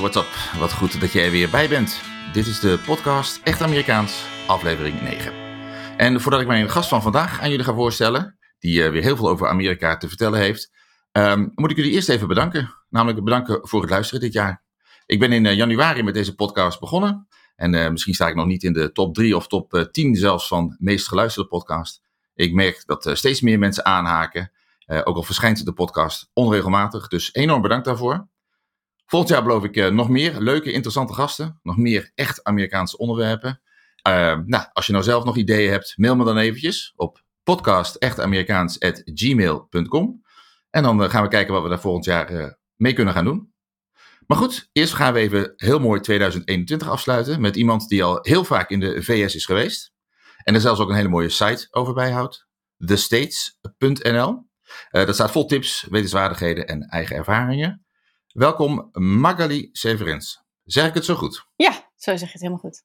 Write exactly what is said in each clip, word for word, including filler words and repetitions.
what's up? Wat goed dat je er weer bij bent. Dit is de podcast Echt Amerikaans, aflevering negen. En voordat ik mijn gast van vandaag aan jullie ga voorstellen, die uh, weer heel veel over Amerika te vertellen heeft, um, moet ik jullie eerst even bedanken. Namelijk bedanken voor het luisteren dit jaar. Ik ben in uh, januari met deze podcast begonnen. En uh, misschien sta ik nog niet in de top drie of top uh, tien zelfs van meest geluisterde podcast. Ik merk dat uh, steeds meer mensen aanhaken. Uh, ook al verschijnt de podcast onregelmatig. Dus enorm bedankt daarvoor. Volgend jaar beloof ik uh, nog meer leuke, interessante gasten. Nog meer echt Amerikaanse onderwerpen. Uh, nou, als je nou zelf nog ideeën hebt, mail me dan eventjes op podcast echt amerikaans at gmail dot com. En dan uh, gaan we kijken wat we daar volgend jaar uh, mee kunnen gaan doen. Maar goed, eerst gaan we even heel mooi tweeduizend eenentwintig afsluiten met iemand die al heel vaak in de V S is geweest. En er zelfs ook een hele mooie site over bijhoudt. the states dot n l. Uh, dat staat vol tips, wetenswaardigheden en eigen ervaringen. Welkom Magali Severins. Zeg ik het zo goed? Ja, zo zeg je het helemaal goed.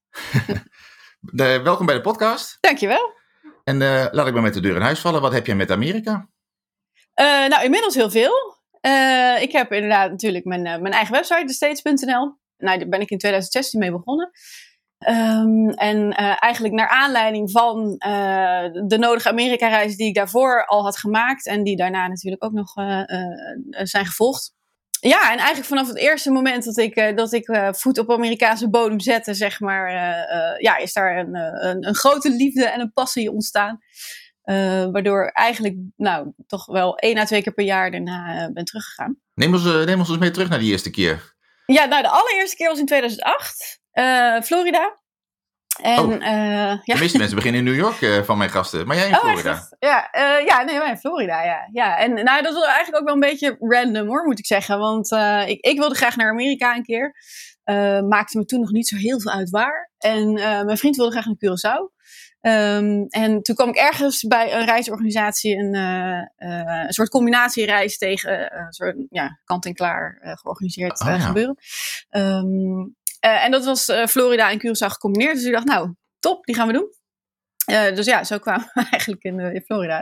de, welkom bij de podcast. Dankjewel. En uh, laat ik maar met de deur in huis vallen. Wat heb jij met Amerika? Uh, nou, inmiddels heel veel. Uh, ik heb inderdaad natuurlijk mijn, uh, mijn eigen website, the states dot n l. Nou, daar ben ik in tweeduizend zestien mee begonnen. Um, en uh, eigenlijk naar aanleiding van uh, de nodige Amerika-reis die ik daarvoor al had gemaakt. En die daarna natuurlijk ook nog uh, uh, zijn gevolgd. Ja, en eigenlijk vanaf het eerste moment dat ik, uh, dat ik uh, voet op Amerikaanse bodem zette, zeg maar, uh, uh, ja, is daar een, een, een grote liefde en een passie ontstaan. Uh, waardoor eigenlijk, nou, toch wel één à twee keer per jaar daarna uh, ben teruggegaan. Neem ons, uh, neem ons eens mee terug naar die eerste keer. Ja, nou, de allereerste keer was in tweeduizend acht, uh, Florida. En, oh, uh, ja. De meeste mensen beginnen in New York uh, van mijn gasten, maar jij in oh, Florida. Echt? Ja, uh, ja, nee, wij in Florida, ja. ja. En nou, dat was eigenlijk ook wel een beetje random, hoor, moet ik zeggen. Want uh, ik, ik wilde graag naar Amerika een keer. Uh, maakte me toen nog niet zo heel veel uit waar. En uh, mijn vriend wilde graag naar Curaçao. Um, en toen kwam ik ergens bij een reisorganisatie een, uh, uh, een soort combinatiereis tegen uh, een soort ja, kant-en-klaar uh, georganiseerd uh, oh, ja. gebeuren. Um, uh, en dat was uh, Florida en Curaçao gecombineerd. Dus ik dacht, nou, top, die gaan we doen. Uh, dus ja, zo kwamen we eigenlijk in, uh, in Florida.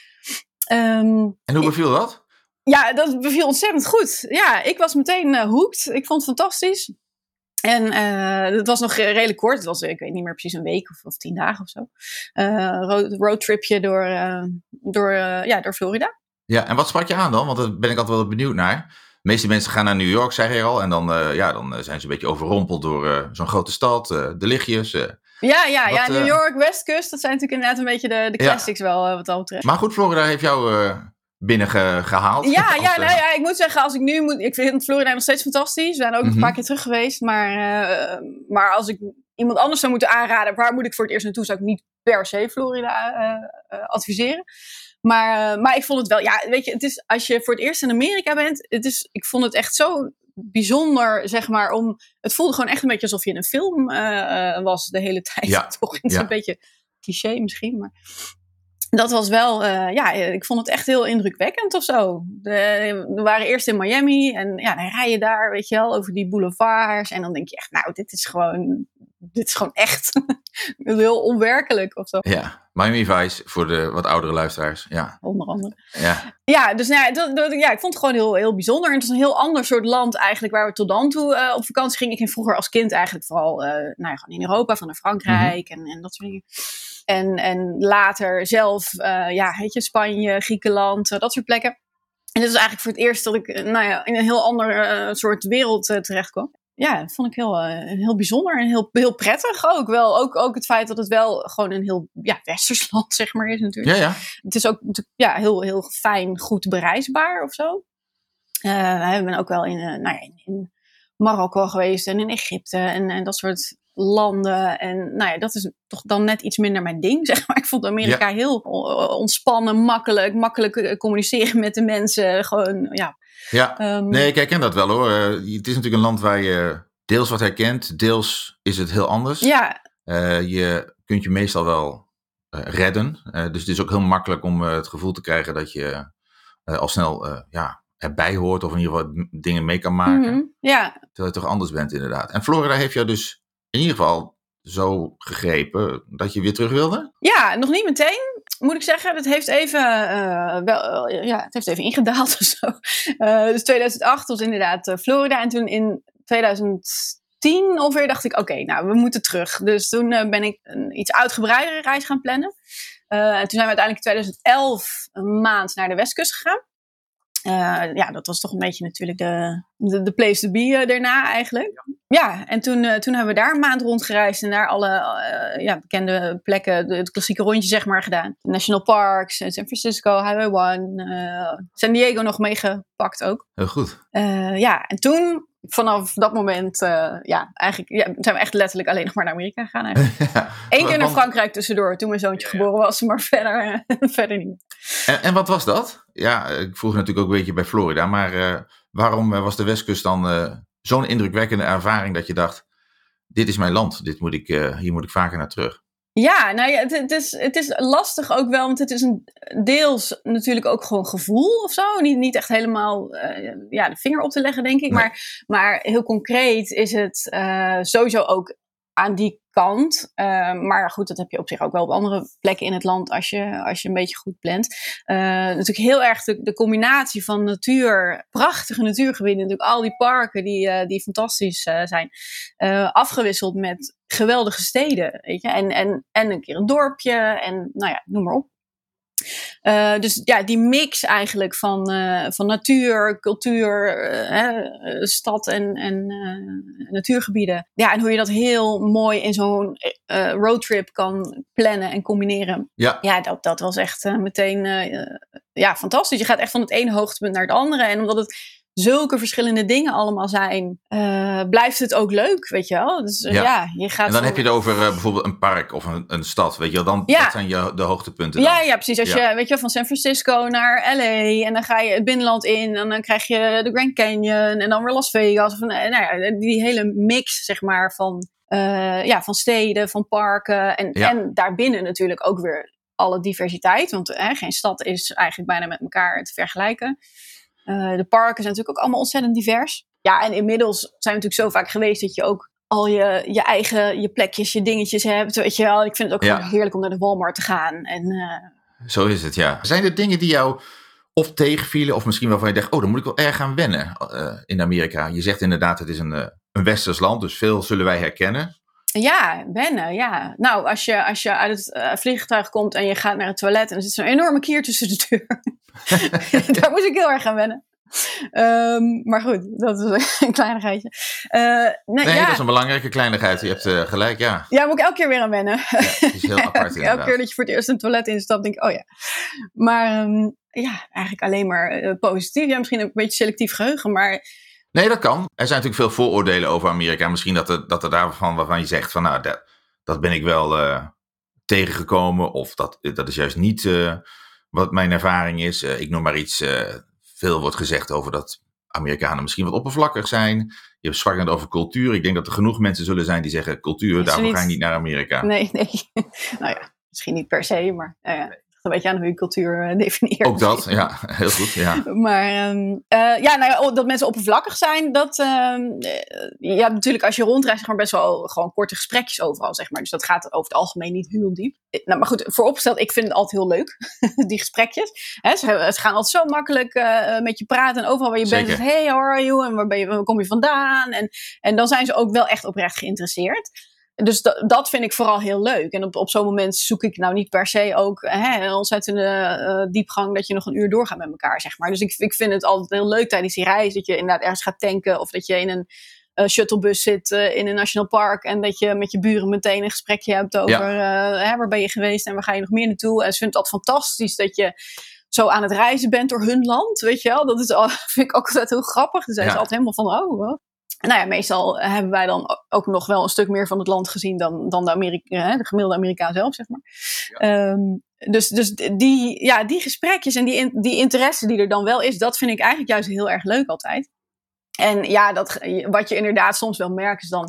Um, en hoe beviel dat? Ja, dat beviel ontzettend goed. Ja, ik was meteen uh, hooked. Ik vond het fantastisch. En uh, het was nog redelijk kort. Het was, ik weet niet meer precies, een week of, of tien dagen of zo. Uh, road, roadtripje door, uh, door, uh, ja, door Florida. Ja, en wat sprak je aan dan? Want daar ben ik altijd wel benieuwd naar. De meeste mensen gaan naar New York, zei je al. En dan, uh, ja, dan zijn ze een beetje overrompeld door uh, zo'n grote stad. Uh, de lichtjes. Uh, ja, ja, wat, ja, New uh, York, Westkust. Dat zijn natuurlijk inderdaad een beetje de, de classics ja. wel, uh, wat dat betreft. Maar goed, Florida heeft jou uh, binnengehaald. Ja, als, ja, nou, ja, ik moet zeggen, als ik nu moet, ik vind Florida nog steeds fantastisch. We zijn ook mm-hmm. nog een paar keer terug geweest. Maar, uh, maar als ik iemand anders zou moeten aanraden, waar moet ik voor het eerst naartoe, zou ik niet per se Florida uh, uh, adviseren. Maar, uh, maar ik vond het wel, ja, weet je, het is, als je voor het eerst in Amerika bent, het is, ik vond het echt zo bijzonder, zeg maar, om, het voelde gewoon echt een beetje alsof je in een film uh, was de hele tijd. Ja. Toch? Het is ja. een beetje cliché misschien, maar dat was wel, uh, ja, ik vond het echt heel indrukwekkend of zo. De, we waren eerst in Miami en ja, dan rij je daar, weet je wel, over die boulevards. En dan denk je echt, nou, dit is gewoon, dit is gewoon echt heel onwerkelijk of zo. Ja, Miami Vice voor de wat oudere luisteraars, ja. Onder andere. Ja, ja dus nou ja, dat, dat, ja, ik vond het gewoon heel, heel bijzonder. En het is een heel ander soort land eigenlijk waar we tot dan toe uh, op vakantie gingen. Ik ging vroeger als kind eigenlijk vooral uh, nou ja, gewoon in Europa, van naar Frankrijk mm-hmm. en, en dat soort dingen. En, en later zelf, uh, ja, weet je, Spanje, Griekenland, uh, dat soort plekken. En dit was eigenlijk voor het eerst dat ik uh, nou ja, in een heel ander uh, soort wereld uh, terecht kwam. Ja, dat vond ik heel, uh, heel bijzonder en heel, heel prettig ook wel. Ook, ook het feit dat het wel gewoon een heel ja, westers land, zeg maar, is natuurlijk. Ja, ja. Het is ook ja, heel, heel fijn, goed bereisbaar of zo. Uh, we zijn ook wel in, uh, nou ja, in, in Marokko geweest en in Egypte en, en dat soort landen. En nou ja, dat is toch dan net iets minder mijn ding, zeg maar. Ik vond Amerika ja. heel ontspannen, makkelijk, makkelijk communiceren met de mensen. Gewoon, ja. Ja, um, nee, ik herken dat wel hoor. Uh, het is natuurlijk een land waar je deels wat herkent, deels is het heel anders. Ja. Uh, je kunt je meestal wel uh, redden. Uh, dus het is ook heel makkelijk om uh, het gevoel te krijgen dat je uh, al snel uh, ja, erbij hoort of in ieder geval dingen mee kan maken. Mm-hmm. Ja. Terwijl je toch anders bent inderdaad. En Florida heeft jou dus in ieder geval zo gegrepen dat je weer terug wilde? Ja, nog niet meteen, moet ik zeggen. Het heeft even, uh, wel, uh, ja, het heeft even ingedaald of zo. Uh, dus tweeduizend acht was inderdaad uh, Florida. En toen in tweeduizend tien ongeveer dacht ik, oké, okay, nou, we moeten terug. Dus toen uh, ben ik een iets uitgebreidere reis gaan plannen. Uh, en toen zijn we uiteindelijk in tweeduizend elf een maand naar de Westkust gegaan. Uh, ja, dat was toch een beetje natuurlijk de, de, de place to be uh, daarna eigenlijk. Ja, ja en toen, uh, toen hebben we daar een maand rondgereisd en daar alle uh, ja, bekende plekken, de, het klassieke rondje zeg maar gedaan. National Parks, San Francisco, Highway one, uh, San Diego nog meegepakt ook. Heel goed. Uh, ja, en toen, vanaf dat moment, uh, ja, eigenlijk ja, zijn we echt letterlijk alleen nog maar naar Amerika gegaan eigenlijk. ja, Eén keer naar Frankrijk tussendoor, toen mijn zoontje ja, geboren was, maar verder, uh, verder niet. En, en wat was dat? Ja, ik vroeg natuurlijk ook een beetje bij Florida, maar uh, waarom was de Westkust dan uh, zo'n indrukwekkende ervaring dat je dacht, dit is mijn land, dit moet ik, uh, hier moet ik vaker naar terug? Ja, nou ja, het, het, is, het is lastig ook wel, want het is een deels natuurlijk ook gewoon gevoel of zo. Niet, niet echt helemaal uh, ja, de vinger op te leggen, denk ik. Nee. Maar, maar heel concreet is het uh, sowieso ook aan die kant. Uh, maar goed, dat heb je op zich ook wel op andere plekken in het land als je, als je een beetje goed plant. Uh, natuurlijk heel erg de, de combinatie van natuur, prachtige natuurgebieden. Natuurlijk al die parken die, uh, die fantastisch uh, zijn. Uh, afgewisseld met geweldige steden. Weet je? En, en, en een keer een dorpje en nou ja, noem maar op. Uh, dus ja, die mix eigenlijk van, uh, van natuur, cultuur, uh, uh, stad en, en uh, natuurgebieden. Ja, en hoe je dat heel mooi in zo'n uh, roadtrip kan plannen en combineren. Ja, ja dat, dat was echt uh, meteen uh, ja, fantastisch. Je gaat echt van het ene hoogtepunt naar het andere. En omdat het zulke verschillende dingen allemaal zijn, uh, blijft het ook leuk, weet je wel. Dus uh, ja. ja, je gaat en dan van... heb je het over uh, bijvoorbeeld een park of een, een stad, weet je wel. Dan, ja. Dat zijn je, de hoogtepunten dan. Ja, ja, precies. Als ja. je, weet je wel, van San Francisco naar L A en dan ga je het binnenland in en dan krijg je de Grand Canyon en dan weer Las Vegas. Of, nou ja, die hele mix, zeg maar, van, uh, ja, van steden, van parken en, ja. en daarbinnen natuurlijk ook weer alle diversiteit. Want uh, geen stad is eigenlijk bijna met elkaar te vergelijken. Uh, de parken zijn natuurlijk ook allemaal ontzettend divers. Ja, en inmiddels zijn we natuurlijk zo vaak geweest dat je ook al je, je eigen je plekjes, je dingetjes hebt. Weet je wel, ik vind het ook ja. heerlijk om naar de Walmart te gaan. En, uh... Zo is het, ja. Zijn er dingen die jou of tegenvielen of misschien waarvan je dacht, oh, dan moet ik wel erg gaan wennen uh, in Amerika? Je zegt inderdaad, het is een, uh, een westers land, dus veel zullen wij herkennen. Ja, wennen, ja. Nou, als je, als je uit het uh, vliegtuig komt en je gaat naar het toilet en er zit zo'n enorme kier tussen de deur. Daar moest ik heel erg gaan wennen. Um, maar goed, dat is een kleinigheidje. Uh, nee, nee ja. dat is een belangrijke kleinigheid. Je hebt uh, gelijk, ja. Ja, moet ik elke keer weer aan wennen. Ja, het is heel apart inderdaad. Elke keer dat je voor het eerst een toilet instapt, denk ik, oh ja. Maar um, ja, eigenlijk alleen maar uh, positief. Ja, misschien ook een beetje selectief geheugen, maar... Nee, dat kan. Er zijn natuurlijk veel vooroordelen over Amerika. Misschien dat er, dat er daarvan waarvan je zegt van nou, dat, dat ben ik wel uh, tegengekomen. Of dat, dat is juist niet uh, wat mijn ervaring is. Uh, ik noem maar iets. Uh, veel wordt gezegd over dat Amerikanen misschien wat oppervlakkig zijn. Je sprak net over cultuur. Ik denk dat er genoeg mensen zullen zijn die zeggen cultuur, daarvoor niet... ga je niet naar Amerika. Nee, nee. Nou ja, misschien niet per se, maar uh, ja. Een beetje aan hoe je cultuur uh, definieert. Ook dat, ja, heel goed. Ja. Maar um, uh, ja, nou ja, dat mensen oppervlakkig zijn, dat um, uh, ja, natuurlijk als je rondreist, zeg maar best wel gewoon korte gesprekjes overal, zeg maar. Dus dat gaat over het algemeen niet heel diep. Nou, maar goed, vooropgesteld, ik vind het altijd heel leuk, die gesprekjes. Hè, ze, ze gaan altijd zo makkelijk uh, met je praten en overal waar je Zeker. bent, is hey, how are you? En waar, ben je, waar kom je vandaan? En, en dan zijn ze ook wel echt oprecht geïnteresseerd. Dus dat, dat vind ik vooral heel leuk. En op, op zo'n moment zoek ik nou niet per se ook hè, een ontzettende uh, diepgang dat je nog een uur doorgaat met elkaar, zeg maar. Dus ik, ik vind het altijd heel leuk tijdens die reis dat je inderdaad ergens gaat tanken of dat je in een uh, shuttlebus zit uh, in een national park en dat je met je buren meteen een gesprekje hebt over ja. uh, hè, waar ben je geweest en waar ga je nog meer naartoe. En ze vinden het altijd fantastisch dat je zo aan het reizen bent door hun land, weet je wel. Dat is al, vind ik ook altijd heel grappig. Dan zijn ja. ze altijd helemaal van, oh, wow. Nou ja, meestal hebben wij dan ook nog wel een stuk meer van het land gezien dan, dan de, Amerika, de gemiddelde Amerikaan zelf, zeg maar. Ja. Um, dus dus die, ja, die gesprekjes en die, die interesse die er dan wel is, dat vind ik eigenlijk juist heel erg leuk altijd. En ja, dat, wat je inderdaad soms wel merkt is dan,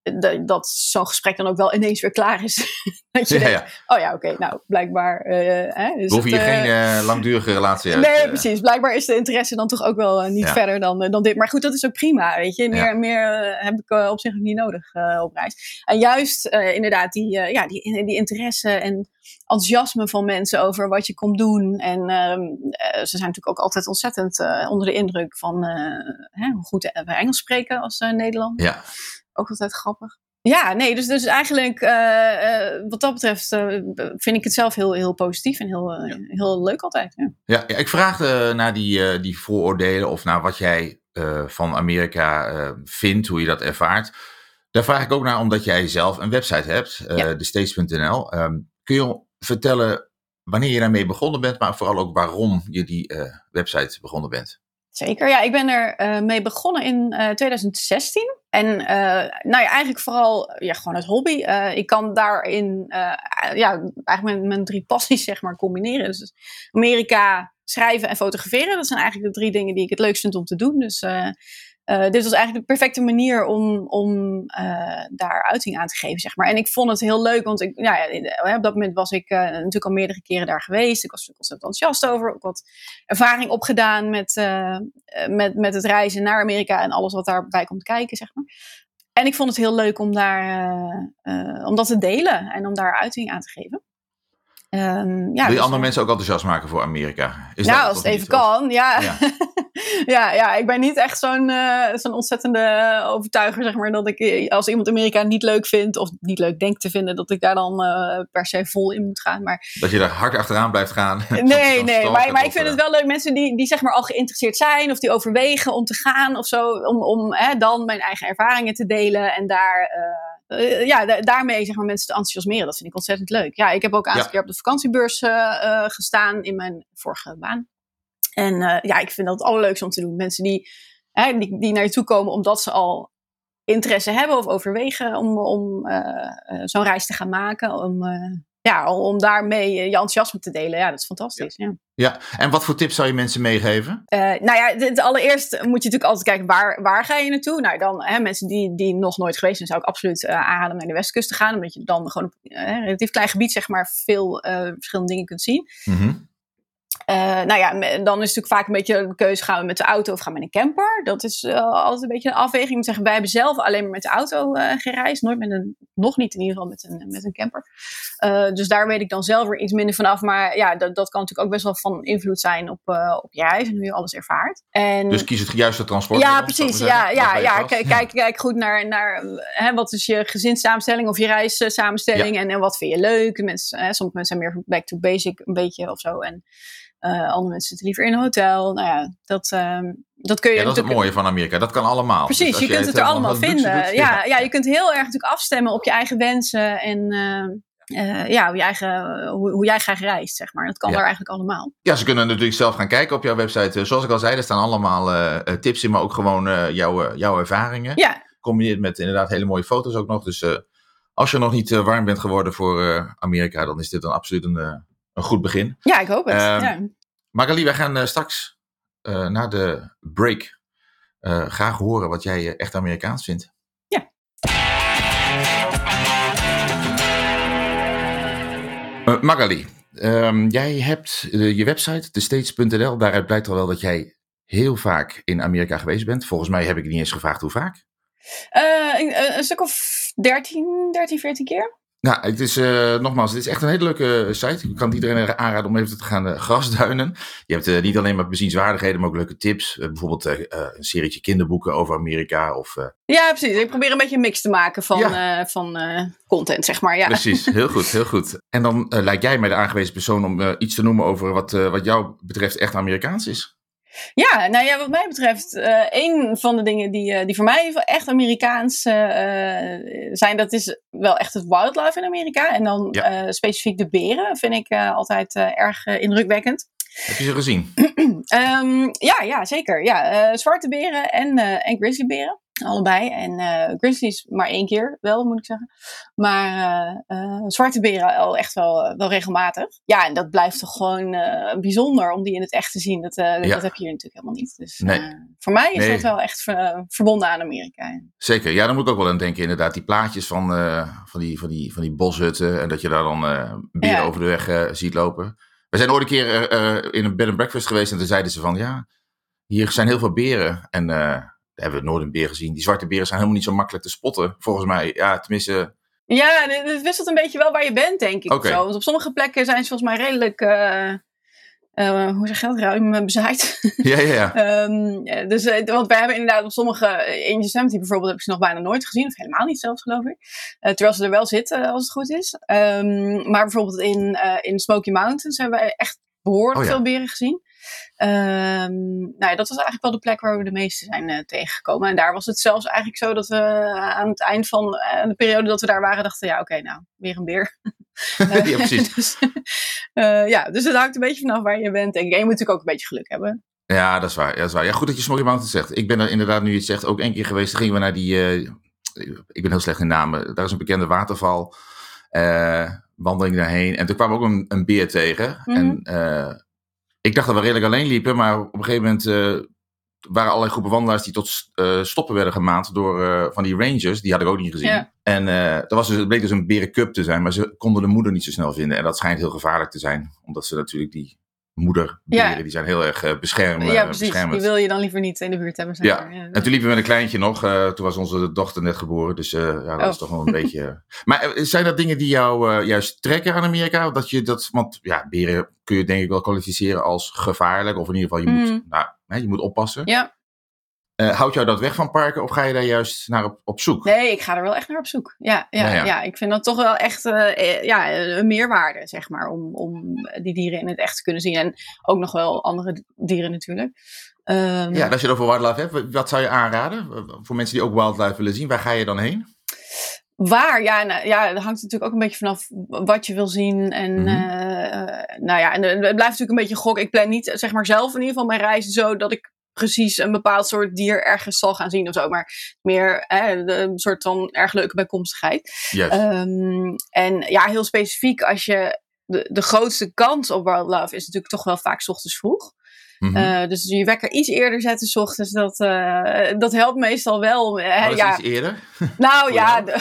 de, dat zo'n gesprek dan ook wel ineens weer klaar is. Dat je Ja, denkt, ja. oh ja, oké, okay, nou, blijkbaar... Uh, hè, is Hoef je het, uh, geen uh, langdurige relatie uit. Nee, uh, precies. Blijkbaar is de interesse dan toch ook wel uh, niet ja. verder dan, uh, dan dit. Maar goed, dat is ook prima, weet je. Meer, Ja. meer uh, heb ik uh, op zich ook niet nodig uh, op reis. En juist uh, inderdaad die, uh, ja, die, die interesse en enthousiasme van mensen over wat je komt doen. En uh, uh, ze zijn natuurlijk ook altijd ontzettend uh, onder de indruk van uh, hè, hoe goed we Engels spreken als uh, Nederland. Ja. Ook altijd grappig. Ja, nee, dus, dus eigenlijk uh, uh, wat dat betreft uh, vind ik het zelf heel, heel positief en heel, uh, ja. heel leuk altijd. Ja, ja, ja ik vraagde naar die, uh, die vooroordelen of naar wat jij uh, van Amerika uh, vindt, hoe je dat ervaart. Daar vraag ik ook naar omdat jij zelf een website hebt, uh, ja. de states punt n l. Um, kun je vertellen wanneer je daarmee begonnen bent, maar vooral ook waarom je die uh, website begonnen bent? Zeker, ja. Ik ben er uh, mee begonnen in uh, twintig zestien. En uh, nou ja, eigenlijk vooral ja, gewoon uit hobby. Uh, ik kan daarin uh, ja, eigenlijk mijn, mijn drie passies zeg maar combineren. Dus Amerika, schrijven en fotograferen. Dat zijn eigenlijk de drie dingen die ik het leukst vind om te doen. Dus uh, uh, dit was eigenlijk de perfecte manier om, om uh, daar uiting aan te geven, zeg maar. En ik vond het heel leuk, want ik, ja, op dat moment was ik uh, natuurlijk al meerdere keren daar geweest. Ik was ontzettend enthousiast over. Ook wat ervaring opgedaan met, uh, met, met het reizen naar Amerika en alles wat daarbij komt kijken, zeg maar. En ik vond het heel leuk om, daar, uh, uh, om dat te delen en om daar uiting aan te geven. Um, ja, Wil je dus, andere mensen ook enthousiast maken voor Amerika? Is nou, dat als het even niet, kan, ja. Ja. ja, ja, ik ben niet echt zo'n, uh, zo'n ontzettende overtuiger, zeg maar, dat ik als iemand Amerika niet leuk vindt of niet leuk denkt te vinden, dat ik daar dan uh, per se vol in moet gaan. Maar dat je daar hard achteraan blijft gaan. Nee, nee, maar, maar ik vind het wel leuk. Mensen die, die zeg maar al geïnteresseerd zijn of die overwegen om te gaan of zo, om, om hè, dan mijn eigen ervaringen te delen en daar... Uh, Uh, ja, da- daarmee zeg maar mensen te enthousiasmeren. Dat vind ik ontzettend leuk. Ja, ik heb ook een aantal ja. keer op de vakantiebeurs uh, uh, gestaan in mijn vorige baan. En uh, ja, ik vind dat het allerleukste om te doen. Mensen die, hè, die, die naar je toe komen omdat ze al interesse hebben of overwegen om, om uh, uh, zo'n reis te gaan maken. Om, uh, ja, om daarmee je enthousiasme te delen. Ja, dat is fantastisch. Ja. Ja. Ja, en wat voor tips zou je mensen meegeven? Uh, nou ja, het allereerst moet je natuurlijk altijd kijken, waar, waar ga je naartoe? Nou, dan hè, mensen die, die nog nooit geweest zijn, zou ik absoluut uh, aanraden om naar de westkust te gaan. Omdat je dan gewoon op uh, een relatief klein gebied, zeg maar, veel uh, verschillende dingen kunt zien. Mm-hmm. Uh, nou ja, dan is het natuurlijk vaak een beetje de keuze, gaan we met de auto of gaan we met een camper? Dat is uh, altijd een beetje een afweging. Ik moet zeggen, wij hebben zelf alleen maar met de auto uh, gereisd. Nooit met een, nog niet in ieder geval met een, met een camper. Uh, dus daar weet ik dan zelf weer iets minder vanaf. Maar ja, dat, dat kan natuurlijk ook best wel van invloed zijn op, uh, op je reis en hoe je alles ervaart. En, dus kies het juiste transport. Ja, precies. Ja, ja, ja. Kijk, kijk, kijk goed naar, naar hè, wat is je gezinssamenstelling of je reissamenstelling. Ja. En, en wat vind je leuk. Mensen, hè, sommige mensen zijn meer back to basic een beetje of zo. En Uh, andere mensen zitten liever in een hotel. Nou ja, dat, uh, dat kun je ja, dat natuurlijk... is het mooie van Amerika. Dat kan allemaal. Precies, dus je kunt het er allemaal vinden. Doet, ja, ja. ja, je kunt heel erg natuurlijk afstemmen op je eigen wensen. En uh, uh, ja, hoe, je eigen, hoe, hoe jij graag reist, zeg maar. Dat kan ja. daar eigenlijk allemaal. Ja, ze kunnen natuurlijk zelf gaan kijken op jouw website. Zoals ik al zei, er staan allemaal uh, tips in. Maar ook gewoon uh, jouw, uh, jouw ervaringen. Ja. Combineerd met inderdaad hele mooie foto's ook nog. Dus uh, als je nog niet uh, warm bent geworden voor uh, Amerika, dan is dit dan absoluut een... Uh, Een goed begin. Ja, ik hoop het. Uh, ja. Magali, wij gaan uh, straks uh, na de break uh, graag horen wat jij uh, echt Amerikaans vindt. Ja. Uh, Magali, um, jij hebt uh, je website, de states punt n l. Daaruit blijkt al wel dat jij heel vaak in Amerika geweest bent. Volgens mij heb ik niet eens gevraagd hoe vaak. Uh, een, een stuk of dertien, dertien, veertien keer. Nou, het is uh, nogmaals, het is echt een hele leuke site. Ik kan het iedereen aanraden om even te gaan uh, grasduinen. Je hebt uh, niet alleen maar bezienswaardigheden, maar ook leuke tips. Uh, bijvoorbeeld uh, uh, een serietje kinderboeken over Amerika. Of, uh... Ja, precies. Ik probeer een beetje een mix te maken van, ja. uh, van uh, content, zeg maar. Ja. Precies, heel goed, heel goed. En dan uh, lijkt jij mij de aangewezen persoon om uh, iets te noemen over wat, uh, wat jou betreft echt Amerikaans is. Ja, nou ja, wat mij betreft, uh, een van de dingen die, uh, die voor mij echt Amerikaans uh, zijn, dat is wel echt het wildlife in Amerika. En dan ja. uh, specifiek de beren vind ik uh, altijd uh, erg uh, indrukwekkend. Heb je ze gezien? um, ja, ja, zeker. Ja, uh, zwarte beren en, uh, en grizzlyberen. Allebei. En uh, grizzlies maar één keer wel, moet ik zeggen. Maar uh, uh, zwarte beren al echt wel, wel regelmatig. Ja, en dat blijft toch gewoon uh, bijzonder om die in het echt te zien. Dat, uh, ja. dat heb je hier natuurlijk helemaal niet. Dus nee. uh, voor mij is nee. dat wel echt uh, verbonden aan Amerika. Zeker. Ja, daar moet ik ook wel aan denken. Inderdaad, die plaatjes van, uh, van, die, van, die, van die boshutten. En dat je daar dan uh, beren ja. over de weg uh, ziet lopen. We zijn ooit een keer uh, uh, in een bed and breakfast geweest. En toen zeiden ze van, ja, hier zijn heel veel beren. En... Uh, hebben we nooit een beer gezien. Die zwarte beren zijn helemaal niet zo makkelijk te spotten, volgens mij. Ja, tenminste... Ja, het wisselt een beetje wel waar je bent, denk ik. Okay. Zo. Want op sommige plekken zijn ze volgens mij redelijk... Uh, uh, hoe zeg je dat? Ruim bezaaid. Ja, ja, ja. um, dus, want wij hebben inderdaad op sommige... In Yosemite bijvoorbeeld heb ik ze nog bijna nooit gezien. Of helemaal niet zelfs, geloof ik. Uh, terwijl ze er wel zitten, als het goed is. Um, maar bijvoorbeeld in, uh, in Smoky Mountains hebben wij echt behoorlijk oh, ja. veel beren gezien. Um, nou ja, dat was eigenlijk wel de plek waar we de meeste zijn uh, tegengekomen. En daar was het zelfs eigenlijk zo dat we uh, aan het eind van uh, de periode dat we daar waren dachten, ja oké, okay, nou, weer een beer. Ja, precies. dus, uh, ja, dus het hangt een beetje vanaf waar je bent. Denk ik. En je moet natuurlijk ook een beetje geluk hebben. Ja, dat is waar. Ja, dat is waar. Ja, goed dat je Smoky Mountains zegt. Ik ben er inderdaad, nu je het zegt, ook één keer geweest. Dan gingen we naar die, uh, ik ben heel slecht in namen. Daar is een bekende waterval. Uh, wandeling daarheen. En toen kwam ook een, een beer tegen. Mm-hmm. En... Uh, Ik dacht dat we redelijk alleen liepen, maar op een gegeven moment uh, waren allerlei groepen wandelaars die tot uh, stoppen werden gemaand door uh, van die rangers. Die had ik ook niet gezien. Ja. En uh, er was dus, het bleek dus een berencup te zijn, maar ze konden de moeder niet zo snel vinden. En dat schijnt heel gevaarlijk te zijn, omdat ze natuurlijk die moederberen, ja. die zijn heel erg uh, beschermd. Ja, precies. Beschermd. Die wil je dan liever niet in de buurt hebben. Zeg ja. maar. Ja, en toen liepen we met een kleintje nog. Uh, toen was onze dochter net geboren. Dus uh, ja, dat oh. is toch wel een beetje... Maar uh, zijn dat dingen die jou uh, juist trekken aan Amerika? Dat je dat, want ja, beren kun je denk ik wel kwalificeren als gevaarlijk. Of in ieder geval, je, mm. moet, nou, hè, je moet oppassen. Ja. Uh, houdt jou dat weg van parken of ga je daar juist naar op, op zoek? Nee, ik ga er wel echt naar op zoek. Ja, ja, ja. ja. ja ik vind dat toch wel echt uh, ja, een meerwaarde, zeg maar, om, om die dieren in het echt te kunnen zien. En ook nog wel andere dieren natuurlijk. Um, ja, als je het over wildlife hebt, wat zou je aanraden? Voor mensen die ook wildlife willen zien, waar ga je dan heen? Waar? Ja, nou, ja, dat hangt natuurlijk ook een beetje vanaf wat je wil zien. En mm-hmm. uh, nou ja, en het blijft natuurlijk een beetje gok. Ik plan niet, zeg maar, zelf in ieder geval mijn reizen zo dat ik precies een bepaald soort dier ergens zal gaan zien of zo. Maar meer hè, een soort van erg leuke bijkomstigheid. Yes. Um, en ja, heel specifiek als je... De, de grootste kans op wildlife is natuurlijk toch wel vaak 's ochtends vroeg. Mm-hmm. Uh, dus je wekker iets eerder zetten 's ochtends, dat, uh, dat helpt meestal wel. Uh, Wat is ja. iets eerder? Nou ja, de,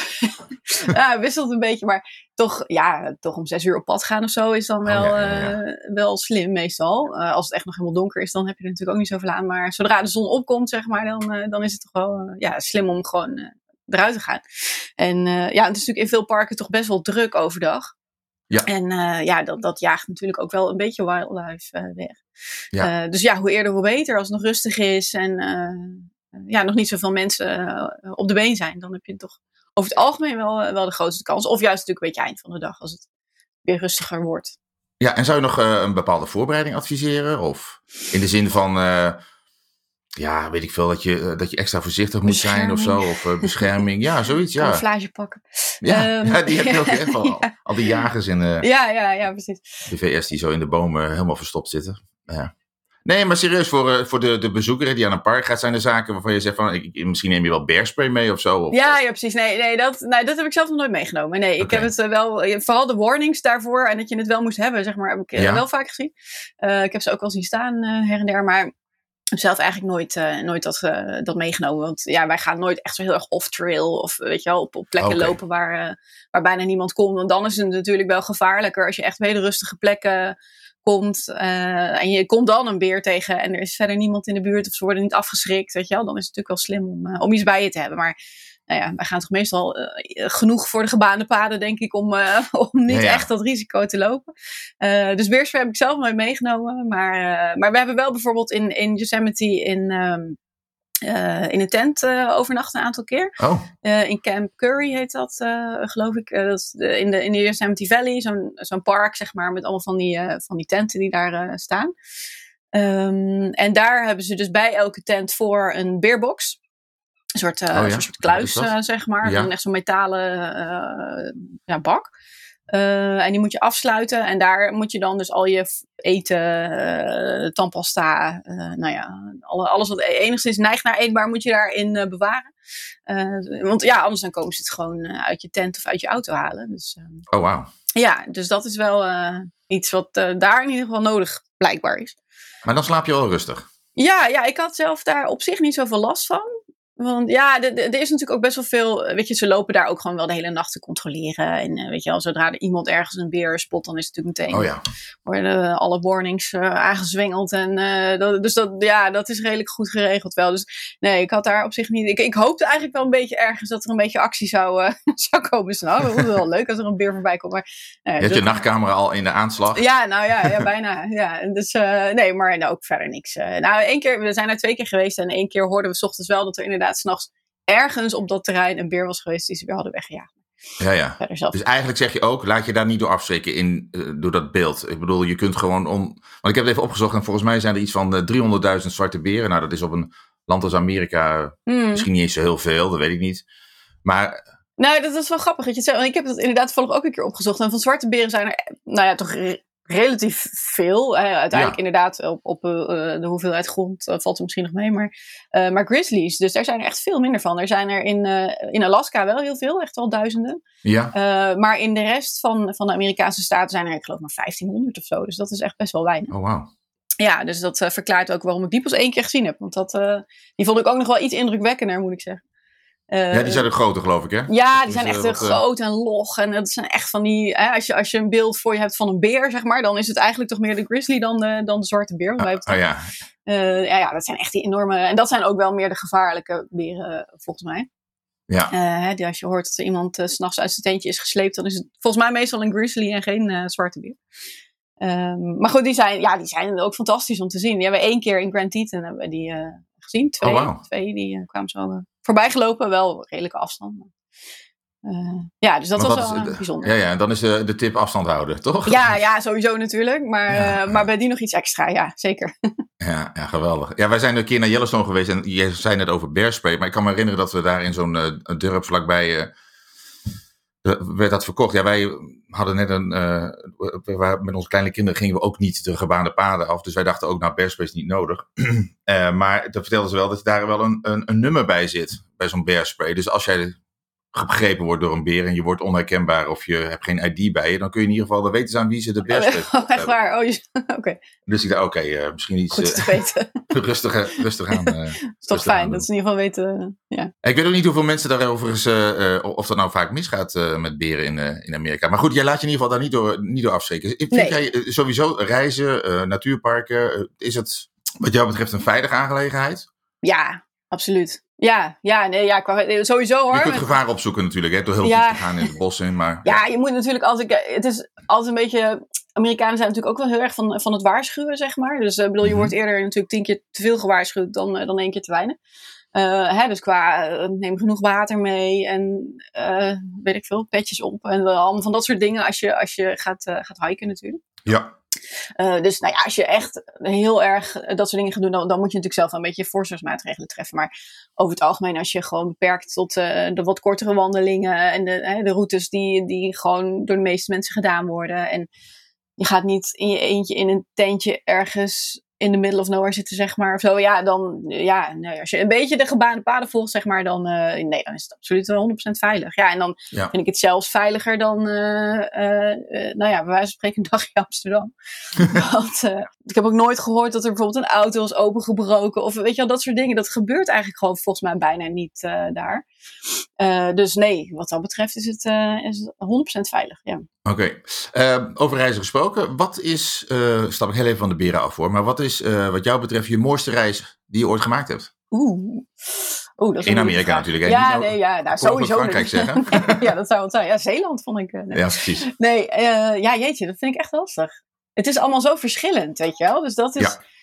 ja, wisselt een beetje, maar toch, ja, toch om zes uur op pad gaan of zo is dan wel, oh, ja, ja, ja. Uh, wel slim meestal. Uh, als het echt nog helemaal donker is, dan heb je er natuurlijk ook niet zoveel aan. Maar zodra de zon opkomt, zeg maar, dan, uh, dan is het toch wel uh, ja, slim om gewoon uh, eruit te gaan. En uh, ja, het is natuurlijk in veel parken toch best wel druk overdag. Ja. En uh, ja, dat, dat jaagt natuurlijk ook wel een beetje wildlife uh, weg. Ja. Uh, dus ja, hoe eerder hoe beter. Als het nog rustig is en uh, ja, nog niet zoveel mensen uh, op de been zijn. Dan heb je toch over het algemeen wel, uh, wel de grootste kans. Of juist natuurlijk een beetje eind van de dag als het weer rustiger wordt. Ja, en zou je nog uh, een bepaalde voorbereiding adviseren? Of in de zin van... Uh, Ja, weet ik veel, dat je, dat je extra voorzichtig moet zijn of zo. Of uh, bescherming. Ja, zoiets, ja. Camouflage pakken. Ja, um, ja, die heb je ook echt al. Ja. Al die jagers in uh, ja, ja, ja, precies. de V S die zo in de bomen helemaal verstopt zitten. Ja. Nee, maar serieus, voor, uh, voor de, de bezoeker die aan een park gaat, zijn er zaken waarvan je zegt van, ik, misschien neem je wel bearspray mee of zo. Of, ja, ja, precies. Nee, nee, dat, nou, dat heb ik zelf nog nooit meegenomen. Nee, ik okay. heb het uh, wel, vooral de warnings daarvoor en dat je het wel moest hebben, zeg maar, heb ik uh, ja. wel vaak gezien. Uh, ik heb ze ook wel zien staan uh, her en der, maar... Ik heb zelf eigenlijk nooit, uh, nooit dat, uh, dat meegenomen. Want ja, wij gaan nooit echt zo heel erg off-trail. Of weet je wel, op, op plekken okay. lopen waar, uh, waar bijna niemand komt. Want dan is het natuurlijk wel gevaarlijker. Als je echt op hele rustige plekken komt. Uh, en je komt dan een beer tegen. En er is verder niemand in de buurt. Of ze worden niet afgeschrikt. Weet je wel. Dan is het natuurlijk wel slim om, uh, om iets bij je te hebben. Maar nou ja, wij gaan toch meestal uh, genoeg voor de gebaande paden, denk ik, om, uh, om niet ja, ja. echt dat risico te lopen. Uh, dus beerspray heb ik zelf nooit meegenomen. Maar, uh, maar we hebben wel bijvoorbeeld in, in Yosemite in, um, uh, in een tent uh, overnacht een aantal keer. Oh. Uh, in Camp Curry heet dat, uh, geloof ik. Uh, dat is de, in, de, in de Yosemite Valley, zo'n, zo'n park, zeg maar, met allemaal van die, uh, van die tenten die daar uh, staan. Um, en daar hebben ze dus bij elke tent voor een beerbox. Een soort, uh, oh ja. soort kluis, uh, zeg maar. Ja. Echt zo'n metalen uh, ja, bak. Uh, en die moet je afsluiten. En daar moet je dan dus al je eten, uh, tandpasta, uh, nou ja, alle, alles wat enigszins neigt naar eetbaar moet je daarin uh, bewaren. Uh, want ja, anders dan komen ze het gewoon uh, uit je tent of uit je auto halen. Dus, uh, oh, wauw. Ja, dus dat is wel uh, iets wat uh, daar in ieder geval nodig blijkbaar is. Maar dan slaap je wel rustig? Ja, ja, ik had zelf daar op zich niet zoveel last van. Want ja, er is natuurlijk ook best wel veel, weet je, ze lopen daar ook gewoon wel de hele nacht te controleren. En uh, weet je al, zodra er iemand ergens een beer spot, dan is het natuurlijk meteen, oh ja. worden alle warnings uh, aangezwengeld. En, uh, dat, dus dat, ja, dat is redelijk goed geregeld wel. Dus nee, ik had daar op zich niet, ik, ik hoopte eigenlijk wel een beetje ergens dat er een beetje actie zou, uh, zou komen. Dus nou, dat is wel leuk als er een beer voorbij komt. Maar, uh, je had je nachtcamera al in de aanslag? Ja, nou ja, ja bijna. Ja. Dus uh, nee, maar nou, ook verder niks. Uh, nou, één keer, we zijn er twee keer geweest en één keer hoorden we 's ochtends wel dat er inderdaad 's nachts ergens op dat terrein een beer was geweest die ze weer hadden weggejaagd. Ja, ja. Dus eigenlijk zeg je ook, laat je daar niet door afschrikken in, uh, door dat beeld. Ik bedoel, je kunt gewoon om... Want ik heb het even opgezocht en volgens mij zijn er iets van uh, driehonderdduizend zwarte beren. Nou, dat is op een land als Amerika hmm. misschien niet eens zo heel veel, dat weet ik niet. Maar... Nou, dat is wel grappig dat je het zegt. Want ik heb het inderdaad toevallig ook een keer opgezocht. En van zwarte beren zijn er, nou ja, toch re- relatief veel. Uh, uiteindelijk ja. inderdaad op, op uh, de hoeveelheid grond uh, valt er misschien nog mee. Maar, uh, maar grizzlies, dus daar zijn er echt veel minder van. Er zijn er in, uh, in Alaska wel heel veel, echt wel duizenden. Ja. Uh, maar in de rest van, van de Amerikaanse staten zijn er, ik geloof maar vijftienhonderd of zo. Dus dat is echt best wel weinig. Oh, wauw. Ja, dus dat uh, verklaart ook waarom ik die pas één keer gezien heb. Want dat, uh, die vond ik ook nog wel iets indrukwekkender, moet ik zeggen. Uh, ja, die zijn ook groter, geloof ik, hè? Ja, die zijn echt uh, wat, groot en log. En dat zijn echt van die... Hè, als, je, als je een beeld voor je hebt van een beer, zeg maar... dan is het eigenlijk toch meer de grizzly dan de, dan de zwarte beer. Ah, oh, ja. Uh, ja, ja, dat zijn echt die enorme... En dat zijn ook wel meer de gevaarlijke beren, volgens mij. Ja. Uh, hè, als je hoort dat er iemand uh, 's nachts uit zijn tentje is gesleept... dan is het volgens mij meestal een grizzly en geen uh, zwarte beer. Um, maar goed, die zijn, ja, die zijn ook fantastisch om te zien. Die hebben we één keer in Grand Teton hebben we die uh, gezien. Twee, oh, wow. twee die uh, kwamen zo... Uh, voorbij gelopen, wel redelijke afstand. Uh, ja, dus dat maar was wel is, uh, bijzonder. Ja, ja, en dan is de, de tip afstand houden, toch? Ja, ja sowieso natuurlijk. Maar, ja. uh, maar bij die nog iets extra, ja, zeker. Ja, ja, geweldig. Ja, wij zijn een keer naar Yellowstone geweest en je zei net over bear spray. Maar ik kan me herinneren dat we daar in zo'n uh, dorp vlakbij... Uh, werd dat verkocht. Ja, wij hadden net een... Uh, we waren, met onze kleine kinderen gingen we ook niet de gebaande paden af. Dus wij dachten ook, nou, bear spray is niet nodig. uh, maar dat vertelden ze wel dat daar wel een, een, een nummer bij zit. Bij zo'n bear spray. Dus als jij gegrepen wordt door een beer en je wordt onherkenbaar of je hebt geen I D bij je, dan kun je in ieder geval, dan weten ze aan wie ze de bear spray oh, echt waar? Oh, je... oké. Okay. Dus ik dacht, oké, okay, uh, misschien iets goed te uh, weten. rustig, rustig aan. Uh, dat is toch fijn, dat ze in ieder geval weten. Uh, ja. Ik weet ook niet hoeveel mensen daarover is, uh, uh, of dat nou vaak misgaat uh, met beren in, uh, in Amerika. Maar goed, jij laat je in ieder geval daar niet door, niet door afschrikken. Vind nee. jij uh, sowieso reizen, uh, natuurparken, uh, is het wat jou betreft een veilige aangelegenheid? Ja, absoluut. Ja, ja, nee, ja, qua, sowieso hoor. Je kunt gevaar opzoeken natuurlijk, hè, door heel ja. diep te gaan in het bos in. Maar, ja. ja, je moet natuurlijk altijd, het is altijd een beetje, Amerikanen zijn natuurlijk ook wel heel erg van, van het waarschuwen, zeg maar. Dus ik uh, bedoel, je mm-hmm. wordt eerder natuurlijk tien keer te veel gewaarschuwd dan, uh, dan één keer te weinig. Uh, hè, dus qua, uh, neem genoeg water mee en uh, weet ik veel, petjes op en uh, allemaal van dat soort dingen als je, als je gaat, uh, gaat hiken natuurlijk. Ja. Uh, dus nou ja, als je echt heel erg dat soort dingen gaat doen, dan, dan moet je natuurlijk zelf een beetje voorzorgsmaatregelen treffen. Maar over het algemeen, als je gewoon beperkt tot uh, de wat kortere wandelingen en de, uh, de routes die, die gewoon door de meeste mensen gedaan worden. En je gaat niet in je eentje in een tentje ergens in the middle of nowhere zitten, zeg maar. Of zo, ja, dan, ja, nee, als je een beetje de gebaande paden volgt, zeg maar, dan, uh, nee, dan is het absoluut honderd procent veilig. Ja, en dan ja. vind ik het zelfs veiliger dan, uh, uh, uh, nou ja, bij wijze van spreken een dagje Amsterdam. Want, uh, ik heb ook nooit gehoord dat er bijvoorbeeld een auto is opengebroken, of weet je wel, dat soort dingen. Dat gebeurt eigenlijk gewoon volgens mij bijna niet uh, daar. Uh, dus nee, wat dat betreft is het, uh, is het honderd procent veilig, ja. Oké, okay. uh, over reizen gesproken. Wat is, uh, stap ik heel even van de beren af hoor, maar wat is uh, wat jou betreft je mooiste reis die je ooit gemaakt hebt? Oeh. Oeh, dat is in Amerika vraag. Natuurlijk. Hè? Ja, nou, nee, ja, nou, sowieso. Frankrijk zeggen. Ja, dat zou het zijn. Ja, Zeeland vond ik. Uh, nee. Ja, precies. Nee, uh, ja, jeetje, dat vind ik echt lastig. Het is allemaal zo verschillend, weet je wel. Dus dat is,